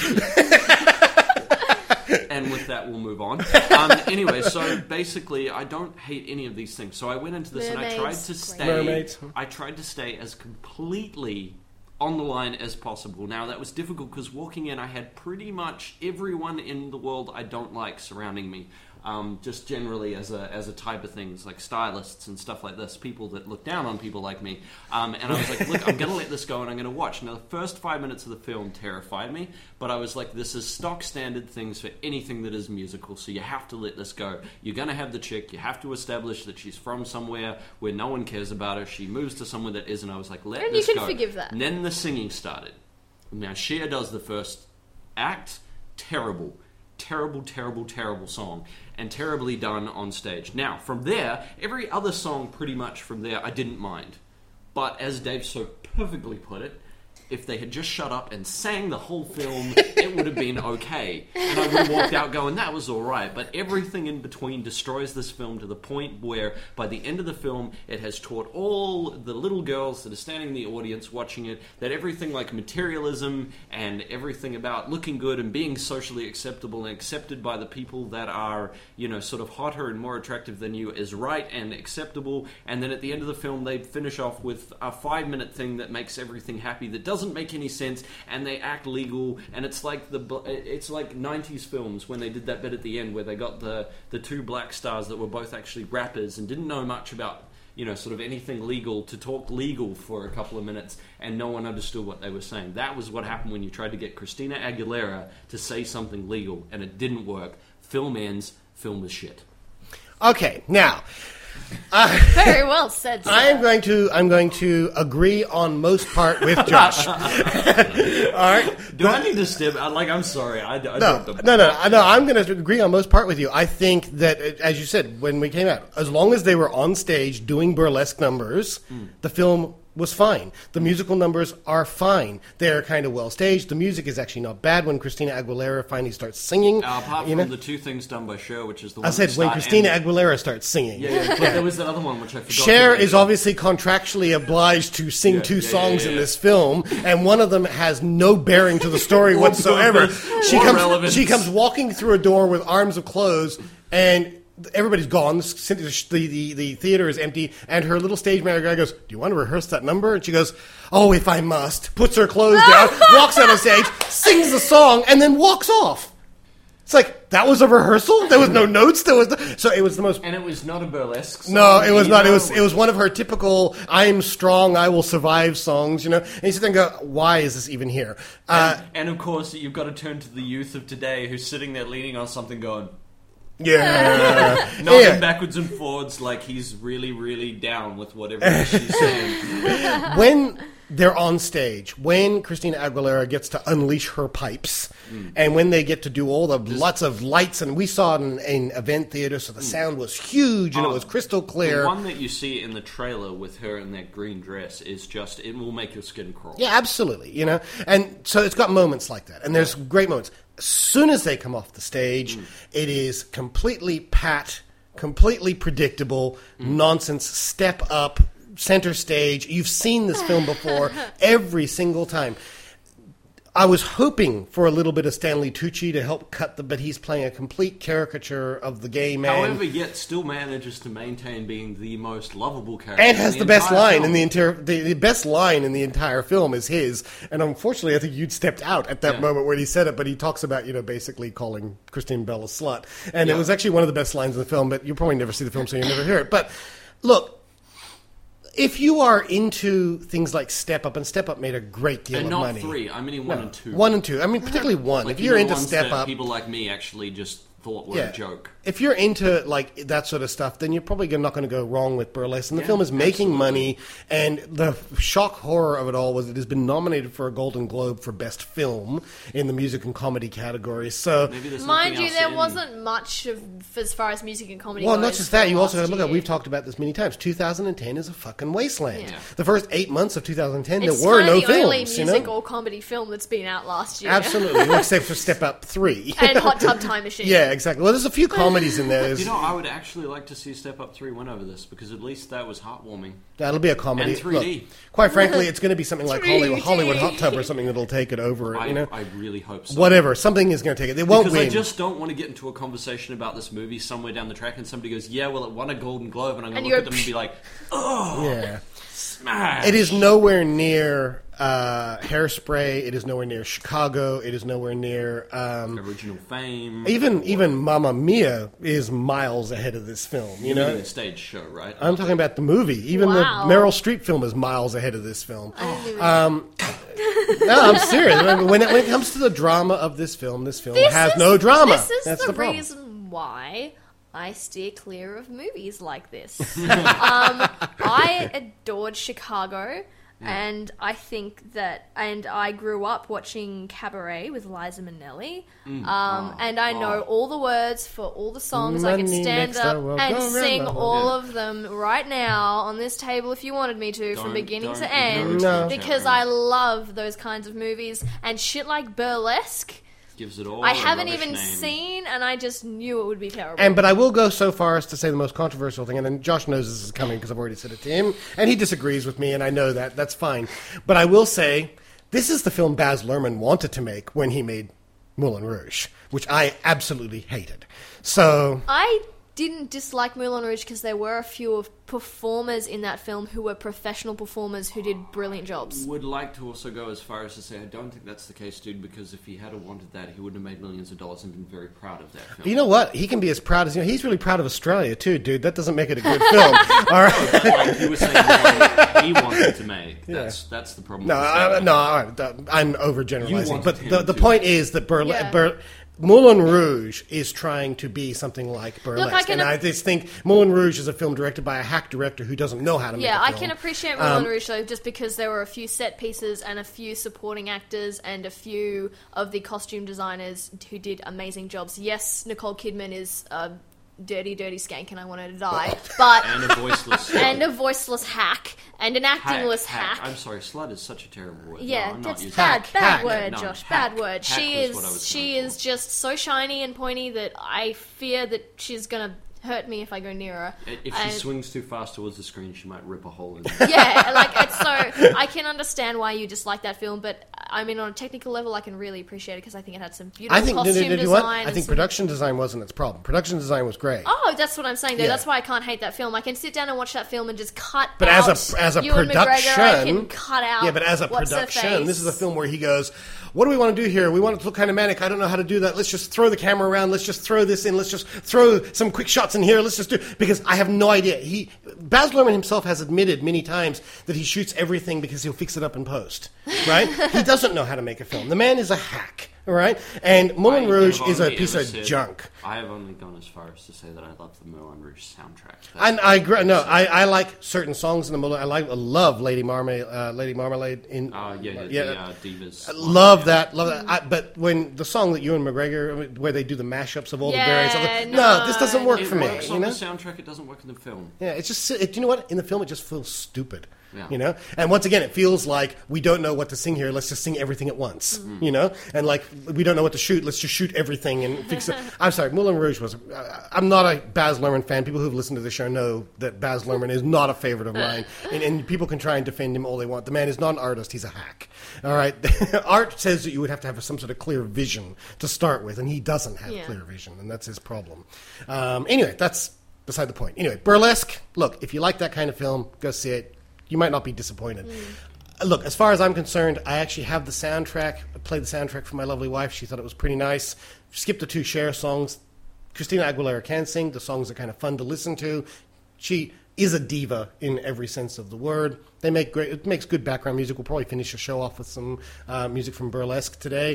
And with that, we'll move on. Anyway, so basically, I don't hate any of these things. So I went into this and I tried to stay. Mermaids. I tried to stay as completely on the line as possible. Now that was difficult because walking in, I had pretty much everyone in the world I don't like surrounding me. Just generally as a type of things, like stylists and stuff like this, people that look down on people like me. And I was like, look, I'm going to let this go and I'm going to watch. Now, the first 5 minutes of the film terrified me, but I was like, this is stock standard things for anything that is musical, so you have to let this go. You're going to have the chick, you have to establish that she's from somewhere where no one cares about her. She moves to somewhere that isn't. I was like, let this go. And you can forgive that. And then the singing started. Now, Cher does the first act, terrible song, and terribly done on stage. Now, from there, every other song pretty much from there I didn't mind. But as Dave so perfectly put it, if they had just shut up and sang the whole film, it would have been okay. And I would have walked out going, that was alright. But everything in between destroys this film to the point where, by the end of the film, it has taught all the little girls that are standing in the audience watching it that everything like materialism and everything about looking good and being socially acceptable and accepted by the people that are, sort of hotter and more attractive than you is right and acceptable. And then at the end of the film, they finish off with a 5-minute thing that makes everything happy that doesn't make any sense, and they act legal, and it's like 90s films when they did that bit at the end where they got the two black stars that were both actually rappers and didn't know much about sort of anything legal to talk legal for a couple of minutes, and no one understood what they were saying. That was what happened when you tried to get Christina Aguilera to say something legal, and it didn't work. Film ends, film is shit. Okay, now... Very well said, sir. I'm going to agree on most part with Josh. All right. Do I need to step? I'm sorry. No. I'm going to agree on most part with you. I think that, as you said, when we came out, as long as they were on stage doing burlesque numbers, the film was fine. The musical numbers are fine. They're kind of well staged. The music is actually not bad when Christina Aguilera finally starts singing. Apart from the two things done by Cher, which is the one I said when Christina Aguilera starts singing. Yeah. There was the other one which I forgot. Cher is obviously contractually obliged to sing two songs in this film, and one of them has no bearing to the story whatsoever. She comes walking through a door with arms of clothes, and everybody's gone. The theater is empty, and her little stage manager guy goes, "Do you want to rehearse that number?" And she goes, "Oh, if I must." Puts her clothes down, walks on the stage, sings the song, and then walks off. It's like, that was a rehearsal? There was no notes? So it was the most... And it was not a burlesque song. No, it was not. It was one of her typical "I'm strong, I will survive" songs, And you sit there and go, why is this even here? And of course, you've got to turn to the youth of today who's sitting there leaning on something going... Nodding backwards and forwards like he's really, really down with whatever she's saying. When they're on stage, when Christina Aguilera gets to unleash her pipes, and when they get to do all the lots of lights, and we saw it in event theater, so the sound was huge and it was crystal clear. The one that you see in the trailer with her in that green dress is just, it will make your skin crawl. Yeah, absolutely, And so it's got moments like that, and there's great moments. As soon as they come off the stage, it is completely pat, completely predictable, nonsense, step up, center stage. You've seen this film before every single time. I was hoping for a little bit of Stanley Tucci to help but he's playing a complete caricature of the gay man. However, yet still manages to maintain being the most lovable character. And has the best line in the best line in the entire film is his. And unfortunately, I think you'd stepped out at that moment when he said it, but he talks about, basically calling Christine Bell a slut. And it was actually one of the best lines in the film, but you'll probably never see the film, so you'll never hear it. But look, if you are into things like Step Up, and Step Up made a great deal of money. And not 3, I mean 1 and 2. 1 and 2. I mean, particularly 1. Like, if you're into ones Step that Up... people like me actually just thought were a joke. If you're into that sort of stuff, then you're probably not going to go wrong with Burlesque. And the film is making money, and the shock horror of it all was it has been nominated for a Golden Globe for Best Film in the music and comedy category. So, mind you, there wasn't much as far as music and comedy. Well, not just that. You also got to look at. We've talked about this many times. 2010 is a fucking wasteland. Yeah. The first 8 months of 2010, it's there were no the films. Only music or comedy film that's been out last year. Absolutely, except for Step Up 3 and Hot Tub Time Machine. Yeah, exactly. Well, there's a few comedies in there. I would actually like to see Step Up 3 win over this, because at least that was heartwarming. That'll be a comedy. And 3D. Look, quite frankly, it's going to be something like Hollywood Hot Tub or something that'll take it over. I really hope so. Whatever. Something is going to take it. They won't win. Because I just don't want to get into a conversation about this movie somewhere down the track and somebody goes, yeah, well, it won a Golden Globe, and I'm going to look at them and be like, oh, yeah. Smash. It is nowhere near Hairspray. It is nowhere near Chicago. It is nowhere near Original Fame. Even Mamma Mia is miles ahead of this film. You know, the stage show, right? I'm talking about the movie. Even the Meryl Streep film is miles ahead of this film. No, I'm serious. When it comes to the drama of this film has no drama. This is the reason why I steer clear of movies like this. I adored Chicago, and I think that, and I grew up watching Cabaret with Liza Minnelli, and I know all the words for all the songs. I can stand up and sing all of them right now on this table if you wanted me to, from beginning to end, because I love those kinds of movies, and shit like Burlesque. Gives it all I haven't even seen, and I just knew it would be terrible. But I will go so far as to say the most controversial thing, and then Josh knows this is coming because I've already said it to him, and he disagrees with me, and I know that. That's fine. But I will say, this is the film Baz Luhrmann wanted to make when he made Moulin Rouge, which I absolutely hated. So I didn't dislike Moulin Rouge because there were a few of performers in that film who were professional performers who did brilliant jobs. Would like to also go as far as to say I don't think that's the case, dude, because if he had wanted that, he wouldn't have made millions of dollars and been very proud of that film. You know what? He can be as proud as... he's really proud of Australia, too, dude. That doesn't make it a good film. All right? Like he was saying what he wanted to make. That's the problem. No, I'm overgeneralizing. But the point is that Moulin Rouge is trying to be something like Burlesque. And I just think Moulin Rouge is a film directed by a hack director who doesn't know how to make a film. I can appreciate Moulin Rouge, though, just because there were a few set pieces and a few supporting actors and a few of the costume designers who did amazing jobs. Yes, Nicole Kidman is dirty, dirty skank and I want her to die. But and a voiceless and a voiceless hack and an actingless hack. I'm sorry, slut is such a terrible word. Yeah, no, I'm not that's using bad. it. Bad word, No, Josh. hack. Bad word. Hack She is just so shiny and pointy that I fear that she's gonna hurt me if I go near her. If she swings too fast towards the screen, she might rip a hole in it. Yeah, like it's so. I can understand why you dislike that film, but I mean, on a technical level, I can really appreciate it because I think it had some beautiful costume design. I think production design wasn't its problem. Production design was great. Oh, that's what I'm saying. Though. Yeah. That's why I can't hate that film. I can sit down and watch that film and just cut. But out as a Ewan production, McGregor, I can cut out. Yeah, but as a what's her production, face. this is a film where he goes, "What do we want to do here? We want it to look kind of manic. I don't know how to do that. Let's just throw the camera around. Let's just throw this in. Let's just throw some quick shots in here. Let's just do." Because I have no idea. Baz Luhrmann himself has admitted many times that he shoots everything because he'll fix it up in post. Right? He doesn't know how to make a film. The man is a hack. All right? And Moulin Rouge is a piece of junk. I have only gone as far as to say that I love the Moulin Rouge soundtrack. I agree. No, I like certain songs in the Moulin. I love Lady Marmalade. In the Divas. I love that. But when the song that Ewan McGregor, where they do the mashups of all the variants, no, this doesn't work for me. It works on the soundtrack. It doesn't work in the film. Yeah, it's just. You know what? In the film, it just feels stupid. Yeah. You know, and once again, it feels like we don't know what to sing here. Let's just sing everything at once. Mm-hmm. You know, and like we don't know what to shoot. Let's just shoot everything and fix it. I'm sorry, Moulin Rouge was. I'm not a Baz Luhrmann fan. People who've listened to the show know that Baz Luhrmann is not a favorite of mine, and people can try and defend him all they want. The man is not an artist; he's a hack. All right, art says that you would have to have some sort of clear vision to start with, and he doesn't have clear vision, and that's his problem. Anyway, that's beside the point. Anyway, Burlesque. Look, if you like that kind of film, go see it. You might not be disappointed. Look, as far as I'm concerned, I actually have the soundtrack. I played the soundtrack for my lovely wife. She thought it was pretty nice. Skipped the two Cher songs. Christina Aguilera can sing. The songs are kind of fun to listen to. She is a diva in every sense of the word. It makes good background music. We'll probably finish the show off with some music from Burlesque today.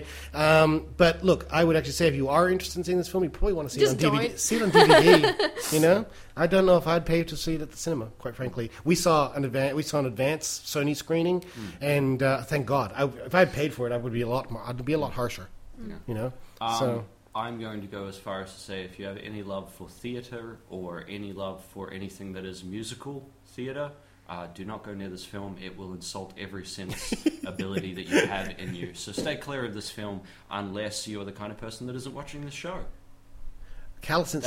But look, I would actually say if you are interested in seeing this film, you probably want to see it on DVD. See it on DVD. You know, I don't know if I'd pay to see it at the cinema. Quite frankly, we saw an advance Sony screening, and thank God. If I had paid for it, I would be a lot more. I'd be a lot harsher. Yeah. You know, so. I'm going to go as far as to say if you have any love for theatre or any love for anything that is musical theatre, do not go near this film. It will insult every sense ability that you have in you. So stay clear of this film unless you're the kind of person that isn't watching the show. Callison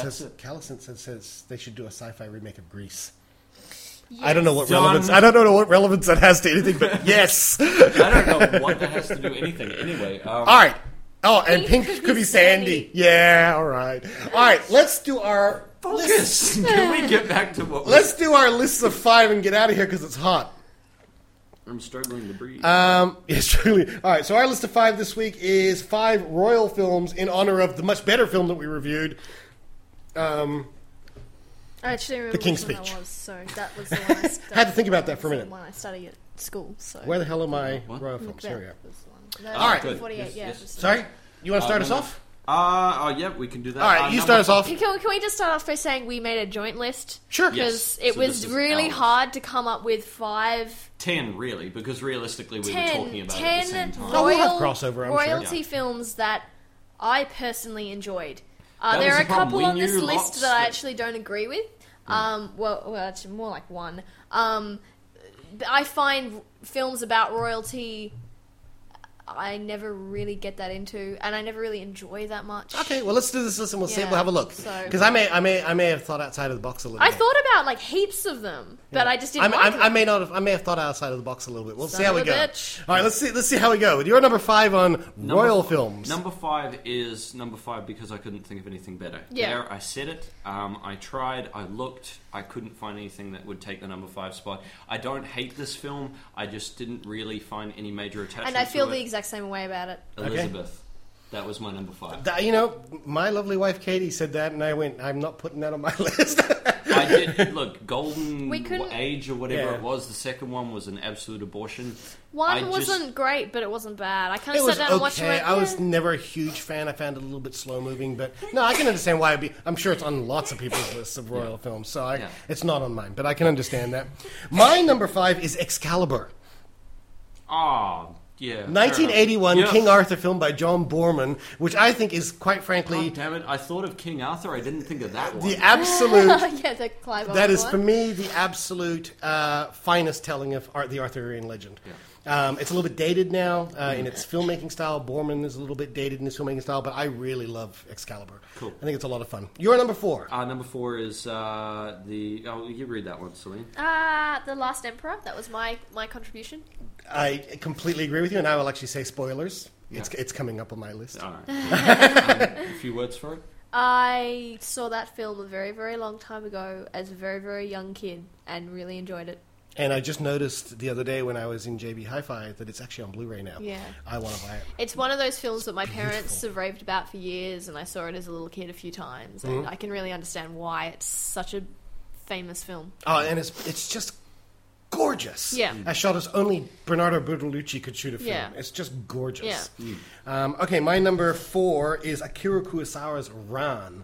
says they should do a sci-fi remake of Grease. Yes. I don't know what relevance. I don't know what relevance that has to anything, but yes. I don't know what that has to do anything. Anyway, all right. Oh, and Pink could be Sandy. Yeah, all right. All right, let's do our focus. Can we get back to what? Let's do our lists of 5 and get out of here because it's hot. I'm struggling to breathe. Yeah, struggling. All right, so our list of 5 this week is 5 royal films in honor of the much better film that we reviewed. I actually remember The King's which Speech. One that was, so that was the one I studied. Had to think about that for a minute. The one I studied at school. So where the hell are my royal films? Here we go. All right. 48, yes. Sorry? You want to start us off? Yeah, we can do that. All right, you start us off. Can we just start off by saying we made a joint list? Sure. Because it was really hard to come up with 5... 10, really, because realistically we were talking about it at the same time. We'll have crossover, I'm royalty sure. films that I personally enjoyed. That there was are the a problem. couple We on this knew list lots that I that- actually don't agree with. Well, it's more like one. I find films about royalty... I never really get that into, and I never really enjoy that much. Okay, well, let's do this list and we'll see. Yeah, We'll have a look so- because I may have thought outside of the box a little I bit. thought about like heaps of them, but I just didn't like them. I may not have. I may have thought outside of the box a little bit. We'll Son see how we of a go. bitch. All right, let's see how we go. With your number 5 on royal films. Number 5 is number 5 because I couldn't think of anything better. Yeah. There, I said it. I tried. I looked. I couldn't find anything that would take the number 5 spot. I don't hate this film. I just didn't really find any major attachment. And I feel to the it. exact same way about it. Elizabeth. That was my number 5. You know, my lovely wife Katie said that, and I went, I'm not putting that on my list. I did. Look, Golden We couldn't- Age or whatever Yeah. it was, the second one was an absolute abortion. One wasn't great, but it wasn't bad. I kind It of was sat down and watched it. okay. and went, I was "Yeah." never a huge fan. I found it a little bit slow moving, but no, I can understand why. I'm sure it's on lots of people's lists of royal films, so it's not on mine. But I can understand that. My number 5 is Excalibur. Ah, Yeah. 1981 Yeah. King Arthur film by John Boorman, which I think is quite frankly... God damn it, I thought of King Arthur, I didn't think of that one. The absolute... Yeah, the Clive that Owen is, one. for me, the absolute finest telling of the Arthurian legend. Yeah. It's a little bit dated now in its filmmaking style. Boorman is a little bit dated in his filmmaking style, but I really love Excalibur. Cool. I think it's a lot of fun. Your number 4. Number 4 is the... Oh, you read that one, Celine. The Last Emperor. That was my contribution. I completely agree with you, and I will actually say spoilers. Yeah. It's coming up on my list. All right. A few words for it? I saw that film a very, very long time ago as a very, very young kid and really enjoyed it. And I just noticed the other day when I was in JB Hi-Fi that it's actually on Blu-ray now. Yeah. I want to buy it. It's one of those films that my parents have raved about for years, and I saw it as a little kid a few times, and I can really understand why it's such a famous film. Oh, and it's just gorgeous. Yeah. As shot as only Bernardo Bertolucci could shoot a film. Yeah. It's just gorgeous. Yeah. Okay, my number 4 is Akira Kurosawa's Ran.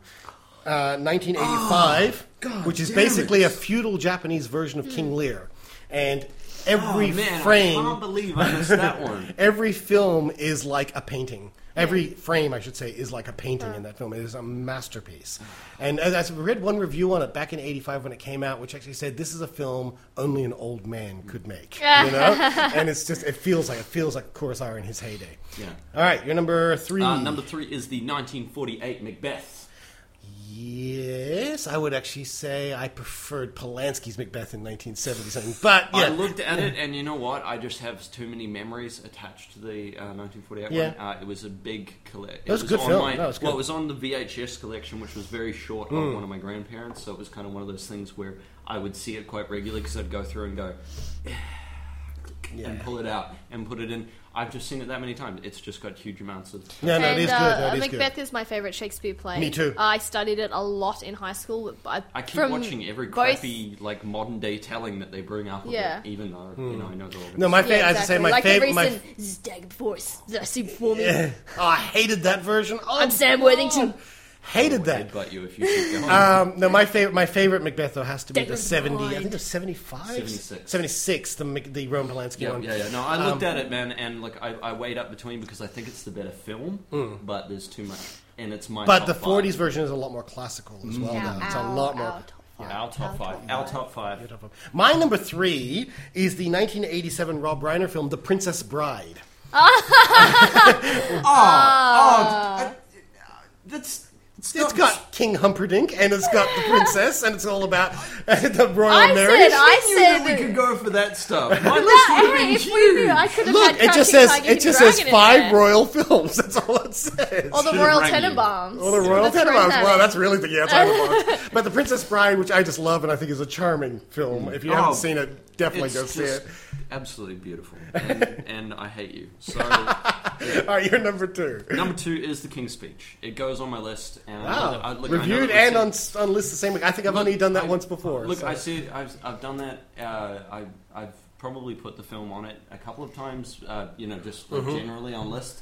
1985, which is basically a feudal Japanese version of King Lear. And every frame... I can't believe I missed that one. Every film is like a painting. Every frame, I should say, is like a painting in that film. It is a masterpiece. And as I read one review on it back in 85 when it came out, which actually said this is a film only an old man could make. You know? And it's just, it feels like Kurosawa in his heyday. Yeah. All right, your number 3. Number 3 is the 1948 Macbeth. Yes, I would actually say I preferred Polanski's Macbeth in 1970-something. But yeah. I looked at it, and you know what? I just have too many memories attached to the 1948 one. It was a big collection. It was a good film. It was on the VHS collection, which was very short of one of my grandparents, so it was kind of one of those things where I would see it quite regularly because I'd go through and go... and pull it out and put it in. I've just seen it that many times. It's just got huge amounts of... Yeah, no, it is good. Macbeth is my favourite Shakespeare play. Me too. I studied it a lot in high school. I keep watching every crappy, modern day telling that they bring up of it, even though, I know they're all... No, my favorite... As I say, my favorite... Like the recent Staggered Force that I see before me. Yeah. Oh, I hated that version. Oh, I'm Sam Worthington. Hated that. I'd you if you keep going. No, my favorite Macbeth though has to be the 70. I think it was 75, 76. The Roman Polanski one. Yeah. No, I looked at it, man, and I weighed up between because I think it's the better film, but there's too much, and it's my. But top the 40s version is a lot more classical as well. It's a lot more. Our top five. My number 3 is the 1987 Rob Reiner film, The Princess Bride. It's got King Humperdinck, and it's got the princess, and it's all about the royal marriage. I said we could go for that stuff. My list would have been huge. I could have Look, had it just says 5 royal films. That's all it says. Or the Royal Tenenbaums. Or the Royal Tenenbaums. Wow, that's really thinking outside the box. But The Princess Bride, which I just love and I think is a charming film. If you haven't seen it, definitely go see it. Absolutely beautiful, and I hate you. So, all right, you're number 2. Number 2 is The King's Speech. It goes on my list. And reviewed and on list the same week. I think I've only done that once before. Look, I see. I've done that. I've probably put the film on it a couple of times. Just generally on lists.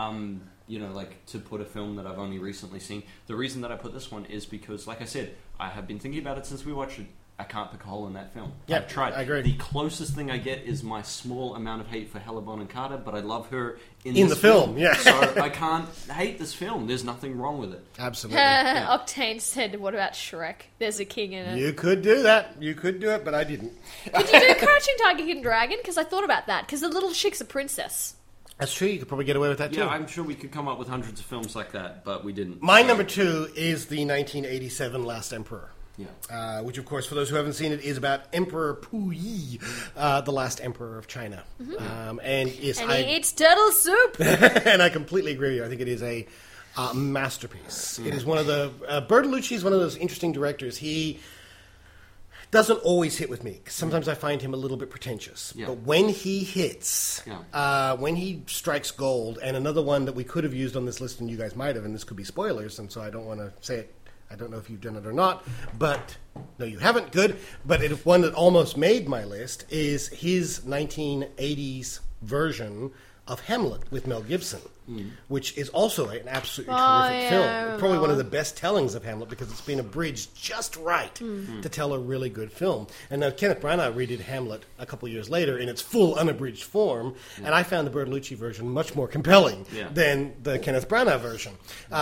To put a film that I've only recently seen. The reason that I put this one is because, like I said, I have been thinking about it since we watched it. I can't pick a hole in that film. Yeah, I've tried. I agree. The closest thing I get is my small amount of hate for Helena Bonham Carter, but I love her in the film. Yeah, so I can't hate this film. There's nothing wrong with it. Absolutely. Octane said, "What about Shrek? There's a king in it." You could do that. You could do it, but I didn't. Could you do Crouching Tiger, Hidden Dragon? Because I thought about that. Because the little chick's a princess. That's true. You could probably get away with that too. Yeah, I'm sure we could come up with hundreds of films like that, but we didn't. My number 2 is the 1987 Last Emperor. Yeah. Which, of course, for those who haven't seen it, is about Emperor Puyi, the last emperor of China. And he eats turtle soup. And I completely agree with you. I think it is a masterpiece. It is one of the... Bertolucci is one of those interesting directors. He doesn't always hit with me. Sometimes I find him a little bit pretentious. Yeah. But when he hits, when he strikes gold, and another one that we could have used on this list, and you guys might have, and this could be spoilers, and so I don't want to say it. I don't know if you've done it or not, but no, you haven't. Good. But one that almost made my list is his 1980s version of Hamlet with Mel Gibson, which is also an absolutely Oh, terrific yeah, I film. remember Probably one of that the best tellings of Hamlet because it's been abridged just right to tell a really good film. And now Kenneth Branagh redid Hamlet a couple of years later in its full unabridged form, and I found the Bertolucci version much more compelling than the Kenneth Branagh version.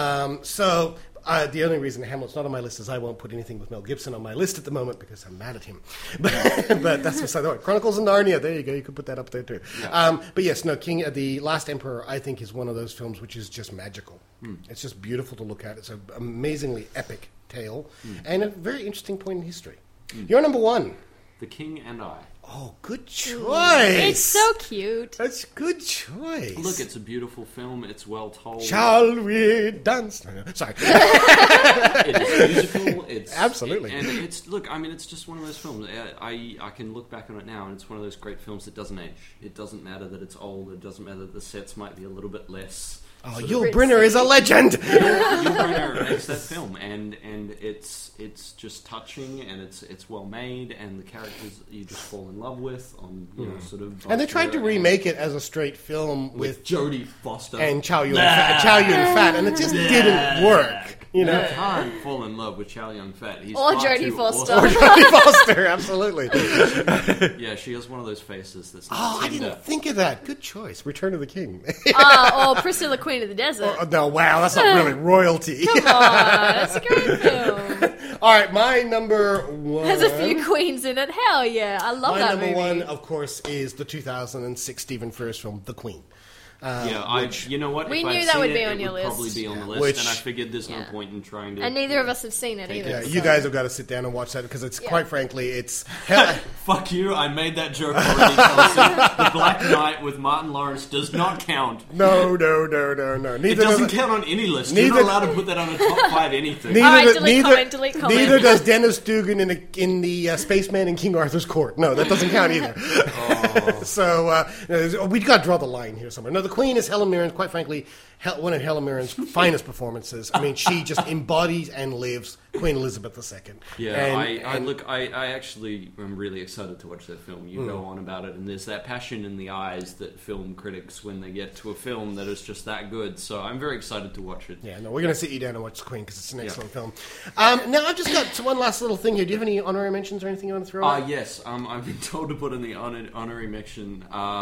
The only reason Hamlet's not on my list is I won't put anything with Mel Gibson on my list at the moment because I'm mad at him. But that's beside the point. Chronicles of Narnia, there you go. You could put that up there too. Yeah. But yes, no, King, The Last Emperor, I think, is one of those films which is just magical. It's just beautiful to look at. It's an amazingly epic tale and a very interesting point in history. Your number one. The King and I. Oh, good choice. It's so cute. That's a good choice. Look, it's a beautiful film. It's well told. Shall we dance? No, sorry. It is musical. It's absolutely. And it's look. I mean, it's just one of those films. I can look back on it now, and it's one of those great films that doesn't age. It doesn't matter that it's old. It doesn't matter that the sets might be a little bit less. Oh, Yul Brynner is a legend. Yul Brynner makes that film, and it's just touching, and it's well made, and the characters you just fall in love with on sort of. And they tried to remake it as a straight film with Jodie Foster and Chow Yun-Fat, and it just didn't work. You know, you can't fall in love with Chow Yun-Fat. He's Or far Jodie too Foster. awesome. Or Jodie Foster, absolutely. Yeah, she has one of those faces that's not Oh, I tender. didn't think of that. Good choice. Return of the King. Or Priscilla, Queen of the Desert. Oh, no, wow, that's not really royalty. Come on, it's a great film. All right, my number one. There's a few queens in it. Hell yeah, I love My that number movie. one, of course, is the 2006 Stephen Frears film, The Queen. You know what? We if knew I'd that seen would it, be it on your would probably list. be on the list, Which- and I figured there's no point in trying to. And neither of us have seen it either. Yeah, so. you guys have got to sit down and watch that because it's quite frankly, it's Fuck you! I made that joke already. Kelsey. The Black Knight with Martin Lawrence does not count. No. It Neither doesn't does count on any list. You're not allowed to put that on a top 5 anything. delete comment. Neither does Dennis Dugan in the Spaceman in King Arthur's Court. No, that doesn't count either. So we've got to draw the line here somewhere. No, The Queen is Helen Mirren. Quite frankly, one of Helen Mirren's finest performances. I mean, she just embodies and lives Queen Elizabeth II. Yeah, And- I actually am really excited to watch that film. You go on about it, and there's that passion in the eyes that film critics when they get to a film that is just that good. So I'm very excited to watch it. Yeah, no, we're going to sit you down and watch The Queen because it's an excellent film. Now, I've just got one last little thing here. Do you have any honorary mentions or anything you want to throw out? Yes, I've been told to put in the honorary mention.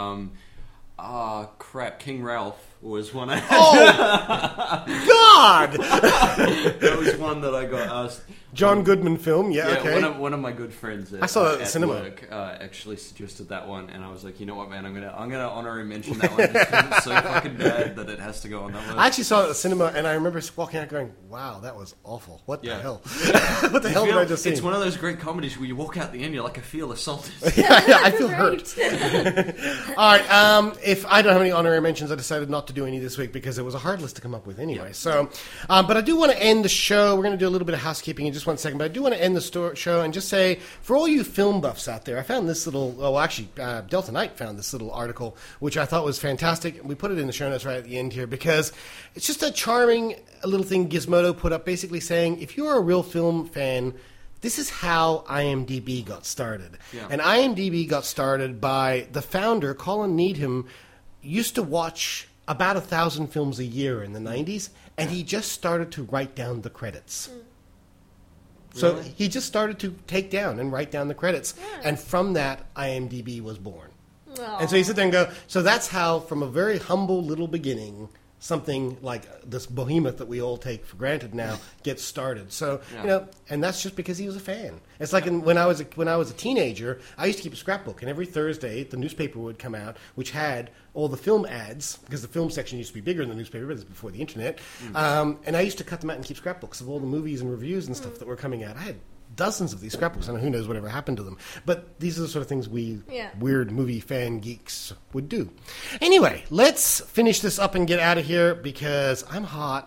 Crap, King Ralph was one I had. Oh, God! That was one that I got asked. John Goodman film, okay. One of my good friends at, I saw that at the at cinema. work actually suggested that one, and I was like, you know what, man, I'm gonna honorary mention that one just because it's so fucking bad that it has to go on that list. I actually saw it at the cinema, and I remember walking out going, wow, that was awful. What the hell? What the You hell did feel- I just see? It's one of those great comedies where you walk out the end, you're like, I feel assaulted. yeah, I feel hurt. All right, if I don't have any honorary mentions, I decided not to do any this week because it was a hard list to come up with anyway. So, but I do want to end the show. We're going to do a little bit of housekeeping in just 1 second, but I do want to end the show and just say, for all you film buffs out there, I found this little, Delta Knight found this little article, which I thought was fantastic. We put it in the show notes right at the end here because it's just a charming little thing Gizmodo put up basically saying, if you're a real film fan, this is how IMDb got started. Yeah. And IMDb got started by the founder, Colin Needham, used to watch about 1,000 films a year in the 90s, and he just started to write down the credits. So Really? he just started to take down and write down the credits. And from that, IMDb was born. And so you sit there and go, so that's how, from a very humble little beginning, something like this behemoth that we all take for granted now gets started. So, and that's just because he was a fan. It's like when I was a teenager, I used to keep a scrapbook, and every Thursday the newspaper would come out, which had all the film ads, because the film section used to be bigger in the newspaper, but this was before the internet. And I used to cut them out and keep scrapbooks of all the movies and reviews and stuff that were coming out. I had dozens of these scrapbooks, and who knows whatever happened to them. But these are the sort of things we weird movie fan geeks would do. Anyway, let's finish this up and get out of here because I'm hot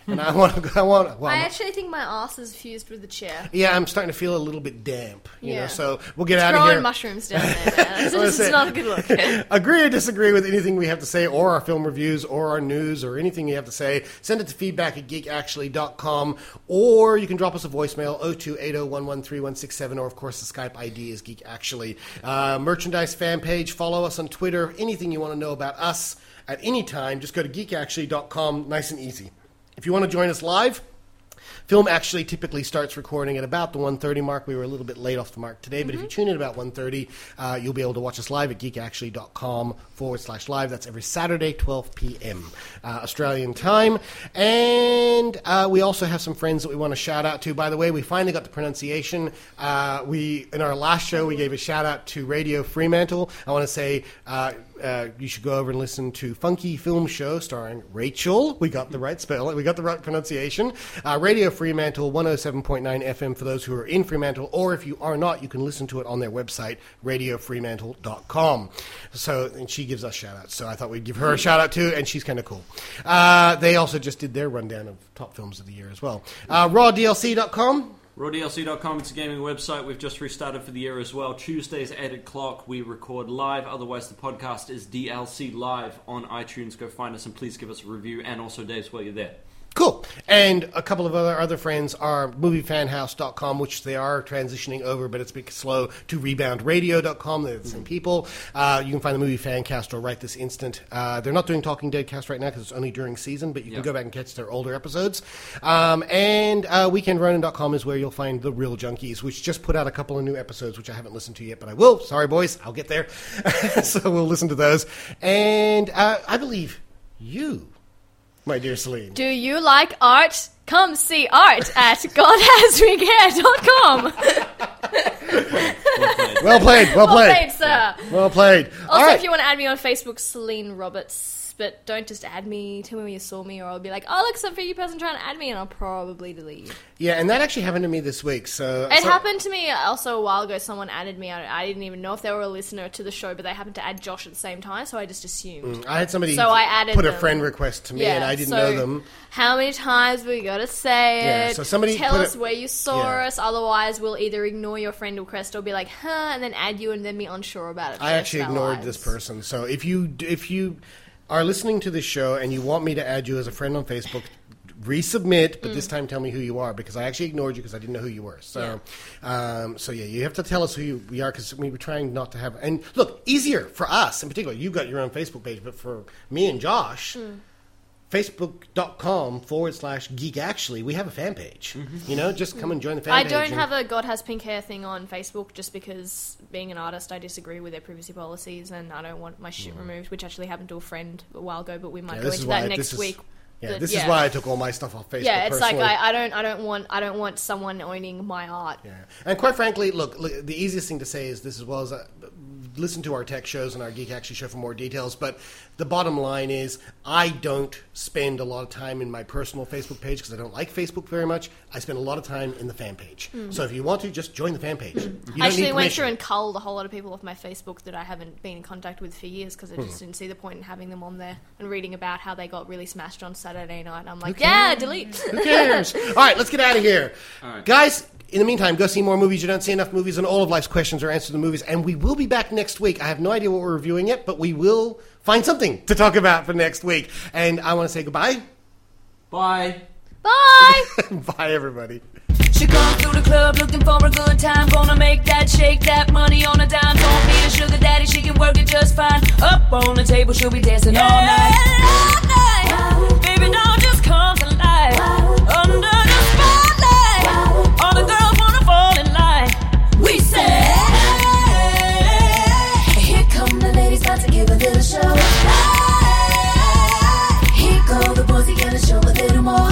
And I want. Well, I actually think my arse is fused with the chair. yeah, I'm starting to feel a little bit damp. You know, Yeah. so we'll get It's out of growing here. mushrooms down there, man. It's not a good look. Agree or disagree with anything we have to say, or our film reviews, or our news, or anything you have to say, send it to feedback@geekactually.com, or you can drop us a voicemail, 0280113167, or of course the Skype ID is Geek Actually. Merchandise fan page, follow us on Twitter, anything you want to know about us at any time, just go to geekactually.com, nice and easy. If you want to join us live, Film Actually typically starts recording at about the 1:30 mark. We were a little bit late off the mark today, but if you tune in about 1:30, you'll be able to watch us live at geekactually.com/live. That's every Saturday, 12 p.m. Australian time. And we also have some friends that we want to shout out to. By the way, we finally got the pronunciation. In our last show, we gave a shout out to Radio Fremantle. I want to say you should go over and listen to Funky Film Show starring Rachel. We got the right spell. We got the right pronunciation. Radio Fremantle, 107.9 FM for those who are in Fremantle, or if you are not, you can listen to it on their website, radiofremantle.com. And she gives us shout-outs, so I thought we'd give her a shout-out too, and she's kind of cool. They also just did their rundown of top films of the year as well. RawDLC.com. RawDLC.com, it's a gaming website. We've just restarted for the year as well. Tuesdays, 8 o'clock, we record live. Otherwise, the podcast is DLC Live on iTunes. Go find us and please give us a review. And also, Dave's while you're there. Cool. And a couple of other friends are MovieFanHouse.com, which they are transitioning over, but it's a bit slow, to ReboundRadio.com. They're the same people. You can find the Movie Fancast or right this instant. They're not doing Talking Dead Cast right now because it's only during season, but you can go back and catch their older episodes. And WeekendRonin.com is where you'll find The Real Junkies, which just put out a couple of new episodes, which I haven't listened to yet, but I will. Sorry, boys. I'll get there. So we'll listen to those. And I believe you, my dear Celine. Do you like art? Come see art at godhaswecare.com. Well played, Well played, sir. Well played. Also, if you want to add me on Facebook, Celine Roberts. But don't just add me, tell me where you saw me, or I'll be like, oh, look, some you person trying to add me, and I'll probably delete you. Yeah, and that actually happened to me this week. It happened to me also a while ago. Someone added me. I didn't even know if they were a listener to the show, but they happened to add Josh at the same time, so I just assumed. I had somebody I added put a them. friend request to me, and I didn't know them. How many times we got to say it? Yeah, so somebody tell put us where you saw us. Otherwise, we'll either ignore your friend request or be like, huh, and then add you and then be unsure about it. I actually ignored this person. So if you are listening to this show and you want me to add you as a friend on Facebook, resubmit, but this time tell me who you are, because I actually ignored you because I didn't know who you were. So, you have to tell us who we are, because we were trying not to have. And look, easier for us in particular. You've got your own Facebook page, but for me and Josh, Facebook.com/Geek Actually, we have a fan page. You know, just come and join the fan page. I don't have a God Has Pink Hair thing on Facebook just because, being an artist, I disagree with their privacy policies and I don't want my shit removed, which actually happened to a friend a while ago, but we might go into that next week. Yeah, this is why I took all my stuff off Facebook. Yeah, it's personally. like I don't want someone owning my art. Yeah, and quite frankly, look, the easiest thing to say is this, as well as listen to our tech shows and our Geek Actually show for more details. But the bottom line is, I don't spend a lot of time in my personal Facebook page because I don't like Facebook very much. I spend a lot of time in the fan page. So if you want to, just join the fan page. You don't I actually need went permission. through and culled a whole lot of people off my Facebook that I haven't been in contact with for years because I just didn't see the point in having them on there and reading about how they got really smashed on Saturday night. I'm like, yeah, delete. Who cares? All right, let's get out of here. Guys, in the meantime, go see more movies. You don't see enough movies, and all of life's questions are answered in the movies. And we will be back next week. I have no idea what we're reviewing yet, but we will find something to talk about for next week. And I want to say goodbye. Bye. Bye. Bye, everybody. She comes through the club looking for a good time. Gonna make that, shake that money on a dime. Don't be a sugar daddy, she can work it just fine. Up on the table, she'll be dancing all night. Baby, don't just come to life. Under the spotlight, all the girls wanna fall in line. We say, here come the ladies, about to give a little show. Here go the boys, he gonna show a little more.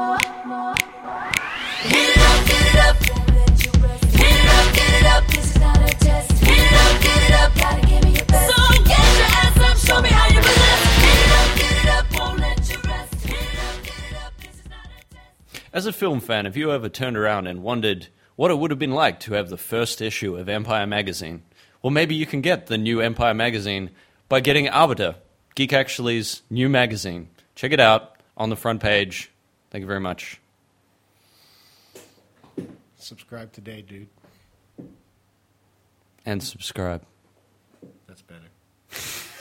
Hit it up, get it up. Hit it up, get it up. This is not a test. Hit it up, get it up. Gotta give me your best. So get your ass up, show me how you possess. Hit it up, get it up. Won't let you rest. Hit it up, get it up. This is not a test. As a film fan, have you ever turned around and wondered what it would have been like to have the first issue of Empire magazine? Well, maybe you can get the new Empire magazine by getting Arbiter, Geek Actually's new magazine. Check it out on the front page. Thank you very much. Subscribe today, dude. And subscribe. That's better.